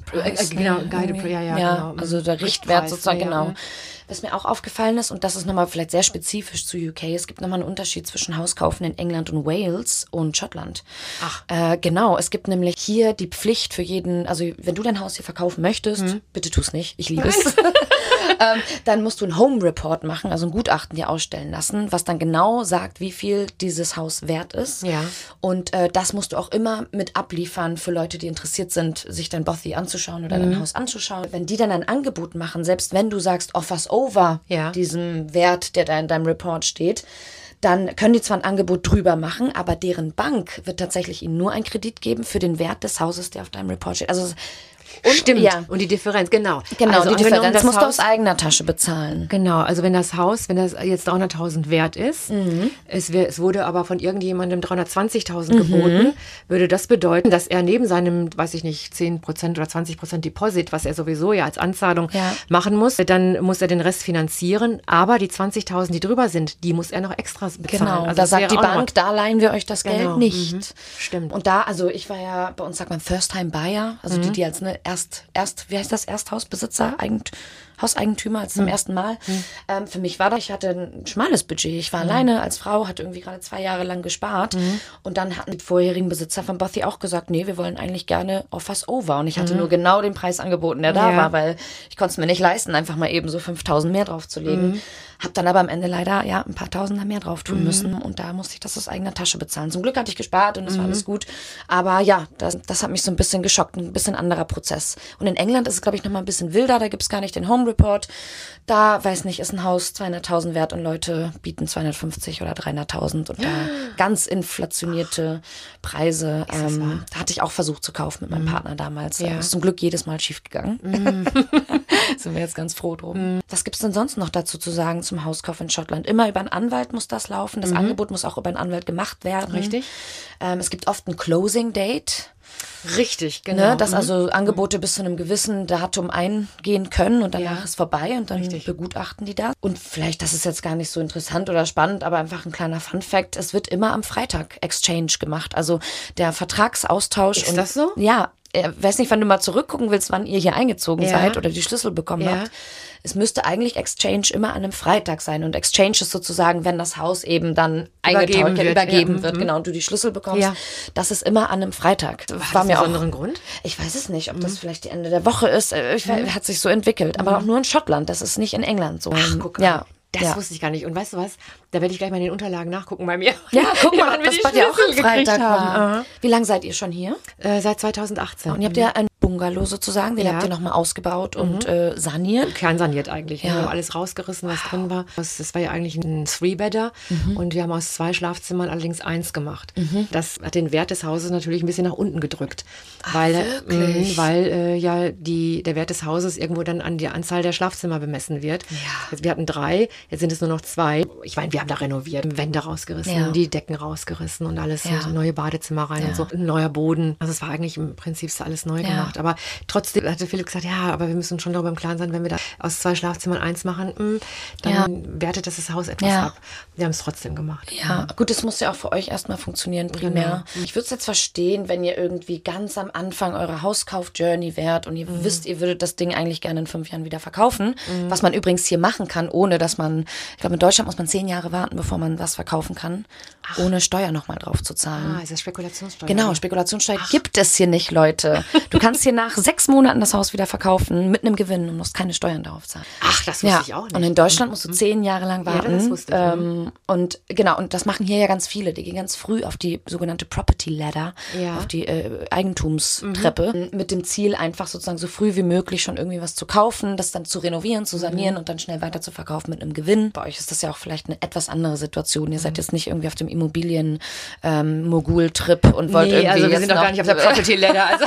Price. Äh, genau, Guided Price, ja, ja, ja genau. Also der Richtwert Richtpreis, sozusagen, ja, genau. ja. Was mir auch aufgefallen ist, und das ist nochmal vielleicht sehr spezifisch zu U K, es gibt nochmal einen Unterschied zwischen Hauskaufen in England und Wales und Schottland. Ach. Äh, genau, es gibt nämlich hier die Pflicht für jeden, also wenn du dein Haus hier verkaufen möchtest, hm. bitte tu es nicht, ich liebe es, ähm, dann musst du einen Home Report machen, also ein Gutachten dir ausstellen lassen, was dann genau sagt, wie viel dieses Haus wert ist. Ja. Und äh, das musst du auch immer mit abliefern für Leute, die interessiert sind, sich dein Bothy anzuschauen oder mhm. dein Haus anzuschauen. Wenn die dann ein Angebot machen, selbst wenn du sagst, offers over ja. diesem Wert, der da in deinem Report steht, dann können die zwar ein Angebot drüber machen, aber deren Bank wird tatsächlich ihnen nur einen Kredit geben für den Wert des Hauses, der auf deinem Report steht. Also Und, Stimmt. Ja. Und die Differenz, genau. Genau, also die Differenz musst Haus, du aus eigener Tasche bezahlen. Genau, also wenn das Haus, wenn das jetzt dreihunderttausend wert ist, mhm. es, wär, es wurde aber von irgendjemandem dreihundertzwanzigtausend mhm. geboten, würde das bedeuten, dass er neben seinem, weiß ich nicht, zehn Prozent oder zwanzig Prozent Deposit, was er sowieso ja als Anzahlung ja. machen muss, dann muss er den Rest finanzieren, aber die zwanzigtausend, die drüber sind, die muss er noch extra bezahlen. Genau, also da sagt die Bank, da leihen wir euch das genau. Geld nicht. Mhm. Stimmt. Und da, also ich war ja, bei uns sagt man First-Time-Buyer, also mhm. die, die als eine erst, erst wie heißt das, Ersthausbesitzer, Eigent, Hauseigentümer als zum mhm. ersten Mal. Mhm. Ähm, für mich war das, ich hatte ein schmales Budget. Ich war mhm. alleine als Frau, hatte irgendwie gerade zwei Jahre lang gespart. Mhm. Und dann hatten die vorherigen Besitzer von Bothy auch gesagt, nee, wir wollen eigentlich gerne offers over. Und ich hatte mhm. nur genau den Preis angeboten, der da ja. war, weil ich konnte es mir nicht leisten, einfach mal eben so fünftausend mehr draufzulegen. Mhm. Hab dann aber am Ende leider ja ein paar Tausender mehr drauf tun mhm. müssen. Und da musste ich das aus eigener Tasche bezahlen. Zum Glück hatte ich gespart und es mhm. war alles gut. Aber ja, das, das hat mich so ein bisschen geschockt. Ein bisschen anderer Prozess. Und in England ist es, glaube ich, nochmal ein bisschen wilder. Da gibt es gar nicht den Home Report. Da, weiß nicht, ist ein Haus zweihunderttausend wert und Leute bieten zweihundertfünfzig oder dreihunderttausend und da ganz inflationierte Preise. Ähm, da hatte ich auch versucht zu kaufen mit meinem mhm. Partner damals. Ja. Ist zum Glück jedes Mal schief gegangen. Mhm. Sind wir jetzt ganz froh drum. Mhm. Was gibt's denn sonst noch dazu zu sagen zum Hauskauf in Schottland? Immer über einen Anwalt muss das laufen. Das mhm. Angebot muss auch über einen Anwalt gemacht werden. Richtig. Ähm, es gibt oft ein Closing Date. Richtig, genau. Ne, dass also Angebote bis zu einem gewissen Datum eingehen können und danach ja. ist vorbei und dann Richtig. begutachten die das. Und vielleicht, das ist jetzt gar nicht so interessant oder spannend, aber einfach ein kleiner Fun-Fact, es wird immer am Freitag Exchange gemacht. Also der Vertragsaustausch. Ist und, das so? Ja. Ich weiß nicht, wenn du mal zurückgucken willst, wann ihr hier eingezogen ja. seid oder die Schlüssel bekommen ja. habt. Es müsste eigentlich Exchange immer an einem Freitag sein. Und Exchange ist sozusagen, wenn das Haus eben dann übergeben wird, übergeben ja. wird mhm. genau, und du die Schlüssel bekommst. Ja. Das ist immer an einem Freitag. War, war das mir einen auch besonderen Grund? Ich weiß es nicht, ob mhm. das vielleicht die Ende der Woche ist. Ich, mhm. Hat sich so entwickelt. Aber mhm. auch nur in Schottland. Das ist nicht in England so. Ach, guck ja. Das ja. wusste ich gar nicht. Und weißt du was? Da werde ich gleich mal in den Unterlagen nachgucken bei mir. Ja, guck mal, ob das bei dir auch am Freitag haben. war. Wie lange seid ihr schon hier? Äh, seit zweitausendachtzehn. Und ihr habt ja ein Bungalow sozusagen, den ja. habt ihr nochmal ausgebaut mhm. und äh, saniert. Kernsaniert eigentlich. Ja. Wir haben alles rausgerissen, was wow. drin war. Das, das war ja eigentlich ein Three-Bedder mhm. und wir haben aus zwei Schlafzimmern allerdings eins gemacht. Mhm. Das hat den Wert des Hauses natürlich ein bisschen nach unten gedrückt. Ach, weil wirklich? mh, weil äh, ja die, der Wert des Hauses irgendwo dann an die Anzahl der Schlafzimmer bemessen wird. Ja. Jetzt, wir hatten drei, jetzt sind es nur noch zwei. Ich meine, wir haben da renoviert, Wände rausgerissen, ja. die Decken rausgerissen und alles, ja. und neue Badezimmer rein ja. und so, ein neuer Boden. Also es war eigentlich im Prinzip alles neu ja. gemacht. Aber trotzdem hatte Philipp gesagt, ja, aber wir müssen schon darüber im Klaren sein, wenn wir da aus zwei Schlafzimmern eins machen, mh, dann ja. wertet das das Haus etwas ja. ab. Wir haben es trotzdem gemacht. Ja, gut, das muss ja auch für euch erstmal funktionieren, primär. Genau. Ich würde es jetzt verstehen, wenn ihr irgendwie ganz am Anfang eurer Hauskauf-Journey wärt und ihr mhm. wisst, ihr würdet das Ding eigentlich gerne in fünf Jahren wieder verkaufen, mhm. was man übrigens hier machen kann, ohne dass man, ich glaube, in Deutschland muss man zehn Jahre warten, bevor man was verkaufen kann, Ach. ohne Steuer nochmal drauf zu zahlen. Ah, ist das Spekulationssteuer? Genau, Spekulationssteuer Ach. gibt es hier nicht, Leute. Du kannst hier nach sechs Monaten das Haus wieder verkaufen, mit einem Gewinn und musst keine Steuern darauf zahlen. Ach, das wusste ja. ich auch nicht. Und in Deutschland musst du zehn Jahre lang warten. Ja, das wusste ich. Ähm, und genau, und das machen hier ja ganz viele. Die gehen ganz früh auf die sogenannte Property Ladder, ja. auf die äh, Eigentumstreppe, mhm. mit dem Ziel, einfach sozusagen so früh wie möglich schon irgendwie was zu kaufen, das dann zu renovieren, zu sanieren mhm. und dann schnell weiter zu verkaufen mit einem Gewinn. Bei euch ist das ja auch vielleicht eine etwas andere Situation. Ihr mhm. seid jetzt nicht irgendwie auf dem Immobilien-Mogul-Trip ähm, und wollt nee, irgendwie also wir sind doch gar nicht auf der Property Ladder. Also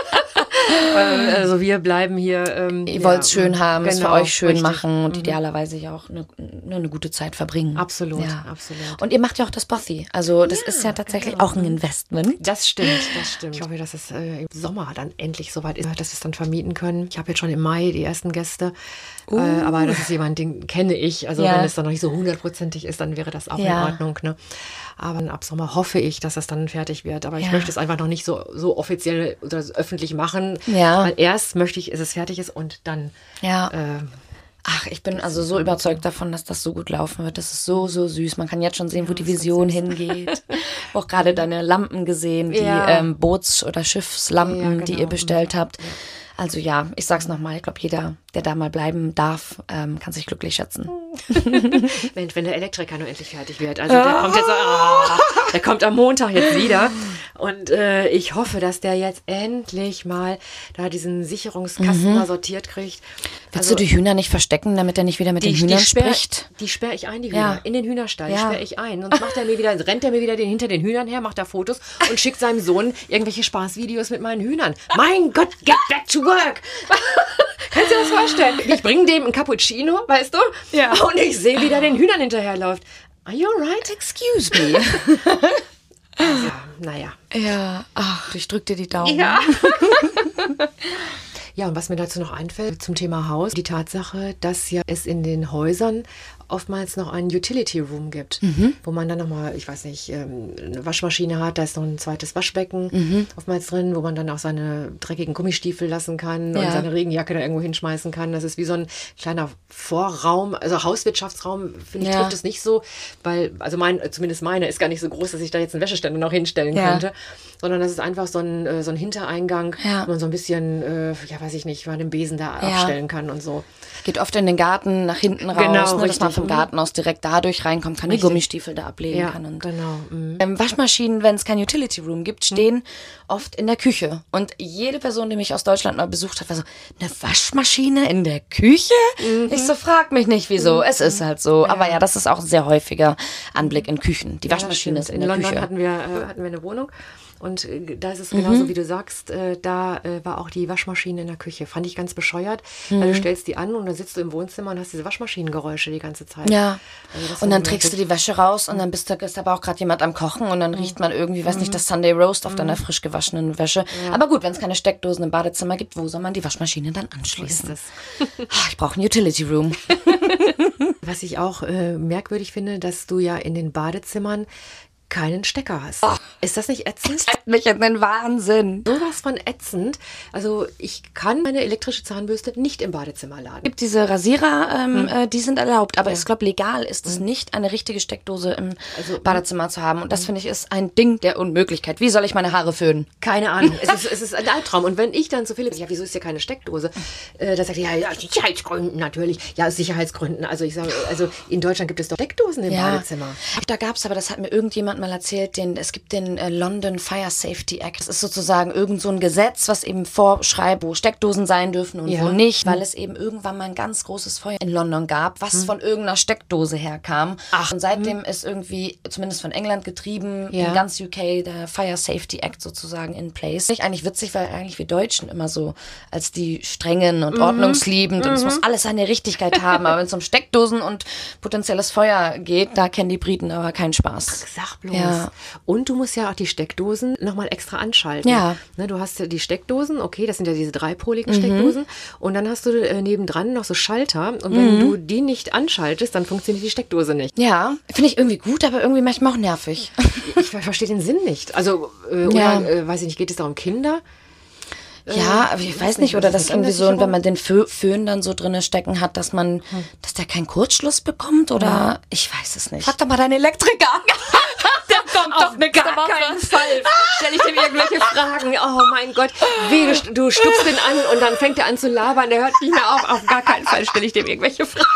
Also wir bleiben hier. Ähm, Ihr wollt es ja, schön haben, es genau, für euch schön richtig. machen und mhm. idealerweise ja auch eine, eine gute Zeit verbringen. Absolut, ja. absolut. Und ihr macht ja auch das Bothy. Also das ja, ist ja tatsächlich genau. auch ein Investment. Das stimmt, das stimmt. Ich hoffe, dass es äh, im Sommer dann endlich soweit ist, dass wir es dann vermieten können. Ich habe jetzt schon im Mai die ersten Gäste. Uh. Äh, aber das ist jemand, den kenne ich. Also ja. wenn es dann noch nicht so hundertprozentig ist, dann wäre das auch ja. in Ordnung. Ne? Aber ab Sommer hoffe ich, dass das dann fertig wird. Aber ich ja. möchte es einfach noch nicht so, so offiziell oder öffentlich machen, lassen. Ja. Weil erst möchte ich, dass es fertig ist und dann... Ja. Äh, Ach, ich bin also so überzeugt davon, dass das so gut laufen wird. Das ist so, so süß. Man kann jetzt schon sehen, wo die Vision hingeht. Auch gerade deine Lampen gesehen, die Ja. ähm, Boots- oder Schiffslampen, Ja, genau. die ihr bestellt habt. Also ja, ich sag's nochmal, ich glaube, jeder, der da mal bleiben darf, ähm, kann sich glücklich schätzen. Mensch, wenn der Elektriker nur endlich fertig wird. Also der kommt jetzt, ah, der kommt am Montag jetzt wieder. Und äh, ich hoffe, dass der jetzt endlich mal da diesen Sicherungskasten da sortiert kriegt. Willst du die Hühner nicht verstecken, damit er nicht wieder mit den Hühnern sperr, spricht? Die sperre ich ein, die Hühner. Ja. In den Hühnerstall Ja. sperre ich ein. Sonst macht er mir wieder, rennt er mir wieder den, hinter den Hühnern her, macht da Fotos und schickt seinem Sohn irgendwelche Spaßvideos mit meinen Hühnern. Mein Gott, get back to work! Kannst du dir das vorstellen? Ich bringe dem ein Cappuccino, weißt du? Ja. Und ich sehe, wie der den Hühnern hinterherläuft. Are you alright? Excuse me. Also, naja. Ja, ach, ich drück dir die Daumen. Ja. Ja, und was mir dazu noch einfällt zum Thema Haus, die Tatsache, dass ja es in den Häusern oftmals noch einen Utility Room gibt, mhm. wo man dann nochmal, ich weiß nicht, eine Waschmaschine hat, da ist noch ein zweites Waschbecken mhm. oftmals drin, wo man dann auch seine dreckigen Gummistiefel lassen kann ja. und seine Regenjacke da irgendwo hinschmeißen kann. Das ist wie so ein kleiner Vorraum, also Hauswirtschaftsraum, finde ich, ja. trifft es nicht so, weil, also mein, zumindest meine ist gar nicht so groß, dass ich da jetzt einen Wäscheständer noch hinstellen ja. könnte, sondern das ist einfach so ein, so ein Hintereingang, ja. wo man so ein bisschen, äh, ja weiß ich nicht, mal den Besen da ja. aufstellen kann und so. Geht oft in den Garten, nach hinten raus, Genau, ne, dass man richtig. vom Garten aus direkt dadurch reinkommt, kann Richtig. die Gummistiefel da ablegen Ja, kann. Und genau. Mhm. ähm, Waschmaschinen, wenn es kein Utility Room gibt, stehen oft in der Küche. Und jede Person, die mich aus Deutschland mal besucht hat, war so, eine Waschmaschine in der Küche? Mhm. Ich so, frag mich nicht, wieso. Mhm. Es ist halt so. Ja. Aber ja, das ist auch ein sehr häufiger Anblick in Küchen. Die Waschmaschine ja, ist in, in der London Küche. Hatten wir, äh, hatten wir eine Wohnung. Und äh, da ist es genauso, mhm. wie du sagst, äh, da äh, war auch die Waschmaschine in der Küche. Fand ich ganz bescheuert, mhm. weil du stellst die an und dann sitzt du im Wohnzimmer und hast diese Waschmaschinengeräusche die ganze Zeit. Ja, also und dann trägst du die Wäsche raus und dann bist da, ist aber auch gerade jemand am Kochen und dann mhm. riecht man irgendwie, weiß nicht, das Sunday Roast auf mhm. deiner frisch gewaschenen Wäsche. Ja. Aber gut, wenn es keine Steckdosen im Badezimmer gibt, wo soll man die Waschmaschine dann anschließen? Das? Ich brauche einen Utility Room. Was ich auch äh, merkwürdig finde, dass du ja in den Badezimmern keinen Stecker hast. Oh. Ist das nicht ätzend? Das treibt mich in den Wahnsinn. Sowas von ätzend. Also ich kann meine elektrische Zahnbürste nicht im Badezimmer laden. Es gibt diese Rasierer, ähm, hm. äh, die sind erlaubt, aber ja. ich glaube, legal ist es hm. nicht, eine richtige Steckdose im also, Badezimmer zu haben. Und das, finde ich, ist ein Ding der Unmöglichkeit. Wie soll ich meine Haare föhnen? Keine Ahnung. es, ist, es ist ein Albtraum. Und wenn ich dann zu Philipp, ja, wieso ist hier keine Steckdose? Äh, da sagt er, ja, aus Sicherheitsgründen natürlich. Ja, aus Sicherheitsgründen. Also ich sage, also in Deutschland gibt es doch Steckdosen im ja. Badezimmer. Da gab es aber, das hat mir irgendjemand mal erzählt, den es gibt den äh, London Fire Safety Act. Das ist sozusagen irgend so ein Gesetz, was eben vorschreibt, wo Steckdosen sein dürfen und ja. wo nicht, weil es eben irgendwann mal ein ganz großes Feuer in London gab, was hm. von irgendeiner Steckdose herkam. Ach. Und seitdem hm. ist irgendwie, zumindest von England getrieben, ja. in ganz U K der Fire Safety Act sozusagen in place. Nicht eigentlich witzig, weil eigentlich wir Deutschen immer so als die strengen und mhm. ordnungsliebend mhm. und es muss alles seine Richtigkeit haben. Aber wenn es um Steckdosen und potenzielles Feuer geht, da kennen die Briten aber keinen Spaß. Ach, sag bloß. Ja. Und du musst ja auch die Steckdosen nochmal extra anschalten. Ja. Ne, du hast ja die Steckdosen, okay, das sind ja diese dreipoligen mhm. Steckdosen. Und dann hast du äh, nebendran noch so Schalter. Und wenn mhm. du die nicht anschaltest, dann funktioniert die Steckdose nicht. Ja, finde ich irgendwie gut, aber irgendwie manchmal auch nervig. Ich verstehe den Sinn nicht. Also, äh, oder, ja. äh, weiß ich nicht, geht es da um Kinder? Ja, aber ich weiß nicht, oder das irgendwie so, wenn man den Fö- Föhn dann so drinne stecken hat, dass man, hm. dass der keinen Kurzschluss bekommt, oder ja. ich weiß es nicht. Frag doch mal deinen Elektriker. Der kommt doch nächste gar Woche. keinen Fall. Stell ich dem irgendwelche Fragen. Oh mein Gott. Wie, du, du stupst den an und dann fängt er an zu labern. Der hört nicht mehr auf. Auf gar keinen Fall stelle ich dem irgendwelche Fragen.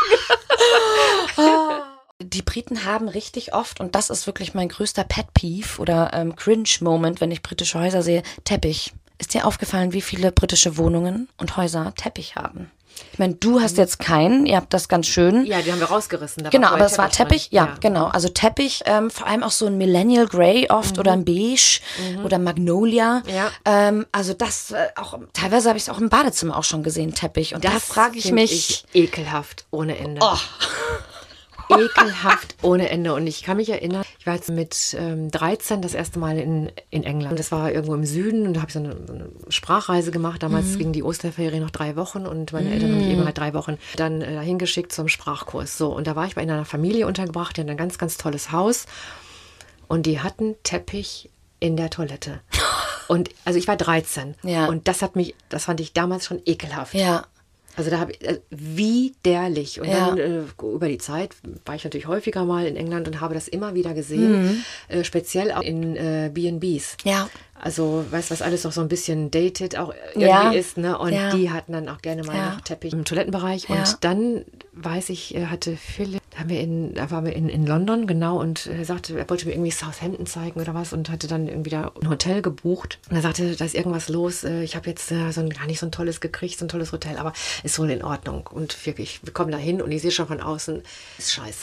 Die Briten haben richtig oft, und das ist wirklich mein größter Pet-Peeve oder ähm, Cringe-Moment, wenn ich britische Häuser sehe, Teppich. Ist dir aufgefallen, wie viele britische Wohnungen und Häuser Teppich haben? Ich meine, du hast jetzt keinen, ihr habt das ganz schön. Ja, die haben wir rausgerissen. Da genau, war aber es war Teppich, ja, ja, genau. Also Teppich, ähm, vor allem auch so ein Millennial Grey oft mhm. oder ein Beige mhm. oder Magnolia. Ja. Ähm, also das äh, auch, teilweise habe ich es auch im Badezimmer auch schon gesehen, Teppich. Und das da frage ich mich. Ich ekelhaft ohne Ende. Oh. Ekelhaft ohne Ende. Und ich kann mich erinnern, ich war jetzt mit ähm, dreizehn das erste Mal in, in England. Das war irgendwo im Süden und da habe ich so eine, so eine Sprachreise gemacht. Damals mhm. ging die Osterferien noch drei Wochen und meine Eltern haben mich eben halt drei Wochen dann äh, dahin geschickt zum Sprachkurs. So, und da war ich bei einer Familie untergebracht, die hatten ein ganz, ganz tolles Haus und die hatten Teppich in der Toilette. Und also ich war dreizehn. Ja. Und das hat mich, das fand ich damals schon ekelhaft. Ja. Also da habe ich, äh, widerlich. Und Ja. dann äh, über die Zeit war ich natürlich häufiger mal in England und habe das immer wieder gesehen. Mhm. Äh, speziell auch in äh, B and Bs. Ja. Also, weißt du, was alles noch so ein bisschen dated auch irgendwie Ja. ist, ne? Und Ja. die hatten dann auch gerne mal Ja. noch Teppich im Toilettenbereich. Ja. Und dann, weiß ich, äh, hatte Philipp, da, haben wir in, da waren wir in, in London, genau, und er sagte, er wollte mir irgendwie Southampton zeigen oder was und hatte dann irgendwie da ein Hotel gebucht. Und er sagte, da ist irgendwas los, äh, ich habe jetzt äh, so ein, gar nicht so ein tolles gekriegt, so ein tolles Hotel, aber ist wohl in Ordnung. Und wirklich, wir kommen da hin und ich sehe schon von außen, ist scheiße.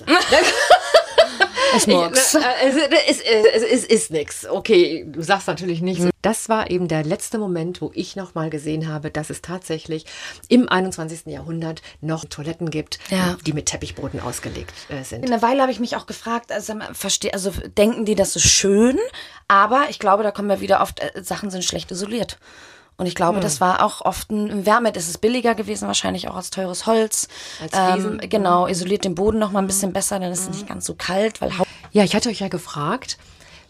Es Murks. Ich, äh, es, es, es, es ist nix. Okay, du sagst natürlich nichts. Das war eben der letzte Moment, wo ich noch mal gesehen habe, dass es tatsächlich im einundzwanzigsten Jahrhundert noch Toiletten gibt, Ja. die mit Teppichboden ausgelegt äh, sind. Eine Weile habe ich mich auch gefragt, also, versteh, also denken die, das ist schön, aber ich glaube, da kommen wir wieder oft, äh, Sachen sind schlecht isoliert. Und ich glaube, das war auch oft ein Wärme. Das ist billiger gewesen, wahrscheinlich auch als teures Holz. Als ähm, Fliesen. genau, isoliert den Boden noch mal ein bisschen besser, dann ist es nicht ganz so kalt. Weil Hau- Ja, ich hatte euch ja gefragt,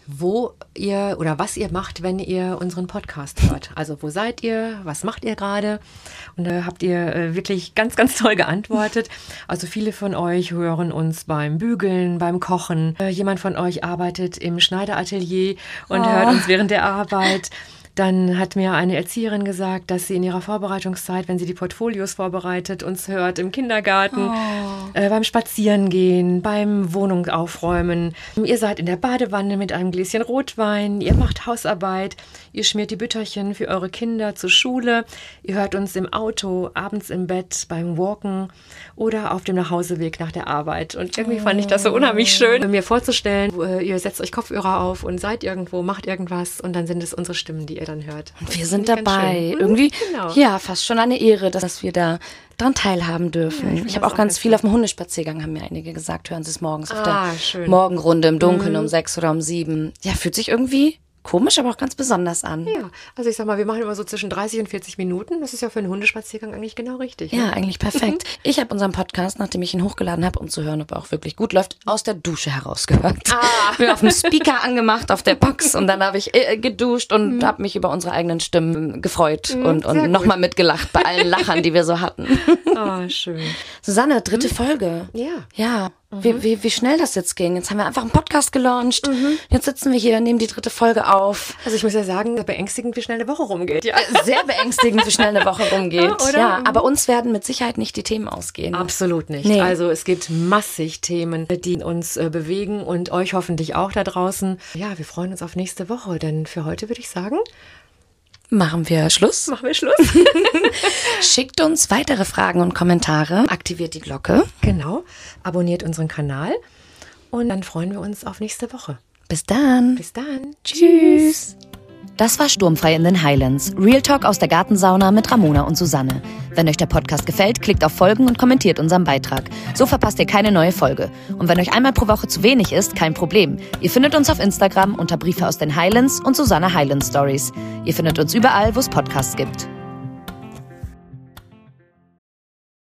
wo ihr oder was ihr macht, wenn ihr unseren Podcast hört. Also wo seid ihr, was macht ihr gerade? Und da habt ihr äh, wirklich ganz, ganz toll geantwortet. Also viele von euch hören uns beim Bügeln, beim Kochen. Äh, jemand von euch arbeitet im Schneideratelier und Oh. hört uns während der Arbeit. Dann hat mir eine Erzieherin gesagt, dass sie in ihrer Vorbereitungszeit, wenn sie die Portfolios vorbereitet, uns hört im Kindergarten, Oh. äh, beim Spazierengehen, beim Wohnung aufräumen. Ihr seid in der Badewanne mit einem Gläschen Rotwein, ihr macht Hausarbeit, ihr schmiert die Bütterchen für eure Kinder zur Schule, ihr hört uns im Auto, abends im Bett, beim Walken oder auf dem Nachhauseweg nach der Arbeit. Und irgendwie fand ich das so unheimlich schön, mir vorzustellen, wo, äh, ihr setzt euch Kopfhörer auf und seid irgendwo, macht irgendwas und dann sind es unsere Stimmen, die ihr dann hört. Wir sind Finde ich ganz dabei. schön. Irgendwie, Genau. ja, fast schon eine Ehre, dass wir da dran teilhaben dürfen. Ja, ich ich finde habe das auch auch ganz ganz viel schön. auf dem Hundespaziergang, haben mir einige gesagt, hören sie es morgens auf Ah, der schön. Morgenrunde im Dunkeln um sechs oder um sieben. Ja, fühlt sich irgendwie komisch, aber auch ganz besonders an. Ja, also ich sag mal, wir machen immer so zwischen dreißig und vierzig Minuten. Das ist ja für einen Hundespaziergang eigentlich genau richtig. Ja, Ne? eigentlich perfekt. Ich habe unseren Podcast, nachdem ich ihn hochgeladen habe, um zu hören, ob er auch wirklich gut läuft, aus der Dusche herausgehört. Ah. Mir auf dem Speaker angemacht, auf der Box und dann habe ich äh, geduscht und habe mich über unsere eigenen Stimmen gefreut und, sehr und gut. nochmal mitgelacht bei allen Lachern, die wir so hatten. Ah, schön. Susanne, dritte Folge. Ja. Ja, wie, wie, wie schnell das jetzt ging. Jetzt haben wir einfach einen Podcast gelauncht. Jetzt sitzen wir hier, nehmen die dritte Folge auf. Also ich muss ja sagen, beängstigend, wie schnell eine Woche rumgeht. Ja. Sehr beängstigend, wie schnell eine Woche rumgeht. Ja, oder? Ja, aber uns werden mit Sicherheit nicht die Themen ausgehen. Absolut nicht. Nee. Also es gibt massig Themen, die uns äh, bewegen und euch hoffentlich auch da draußen. Ja, wir freuen uns auf nächste Woche, denn für heute würde ich sagen, Machen wir Schluss? machen wir Schluss. Schickt uns weitere Fragen und Kommentare. Aktiviert die Glocke. Genau. Abonniert unseren Kanal und dann freuen wir uns auf nächste Woche. Bis dann. Bis dann. Tschüss. Das war Sturmfrei in den Highlands. Real Talk aus der Gartensauna mit Ramona und Susanne. Wenn euch der Podcast gefällt, klickt auf Folgen und kommentiert unseren Beitrag. So verpasst ihr keine neue Folge. Und wenn euch einmal pro Woche zu wenig ist, kein Problem. Ihr findet uns auf Instagram unter Briefe aus den Highlands und Susanne Highland Stories. Ihr findet uns überall, wo es Podcasts gibt.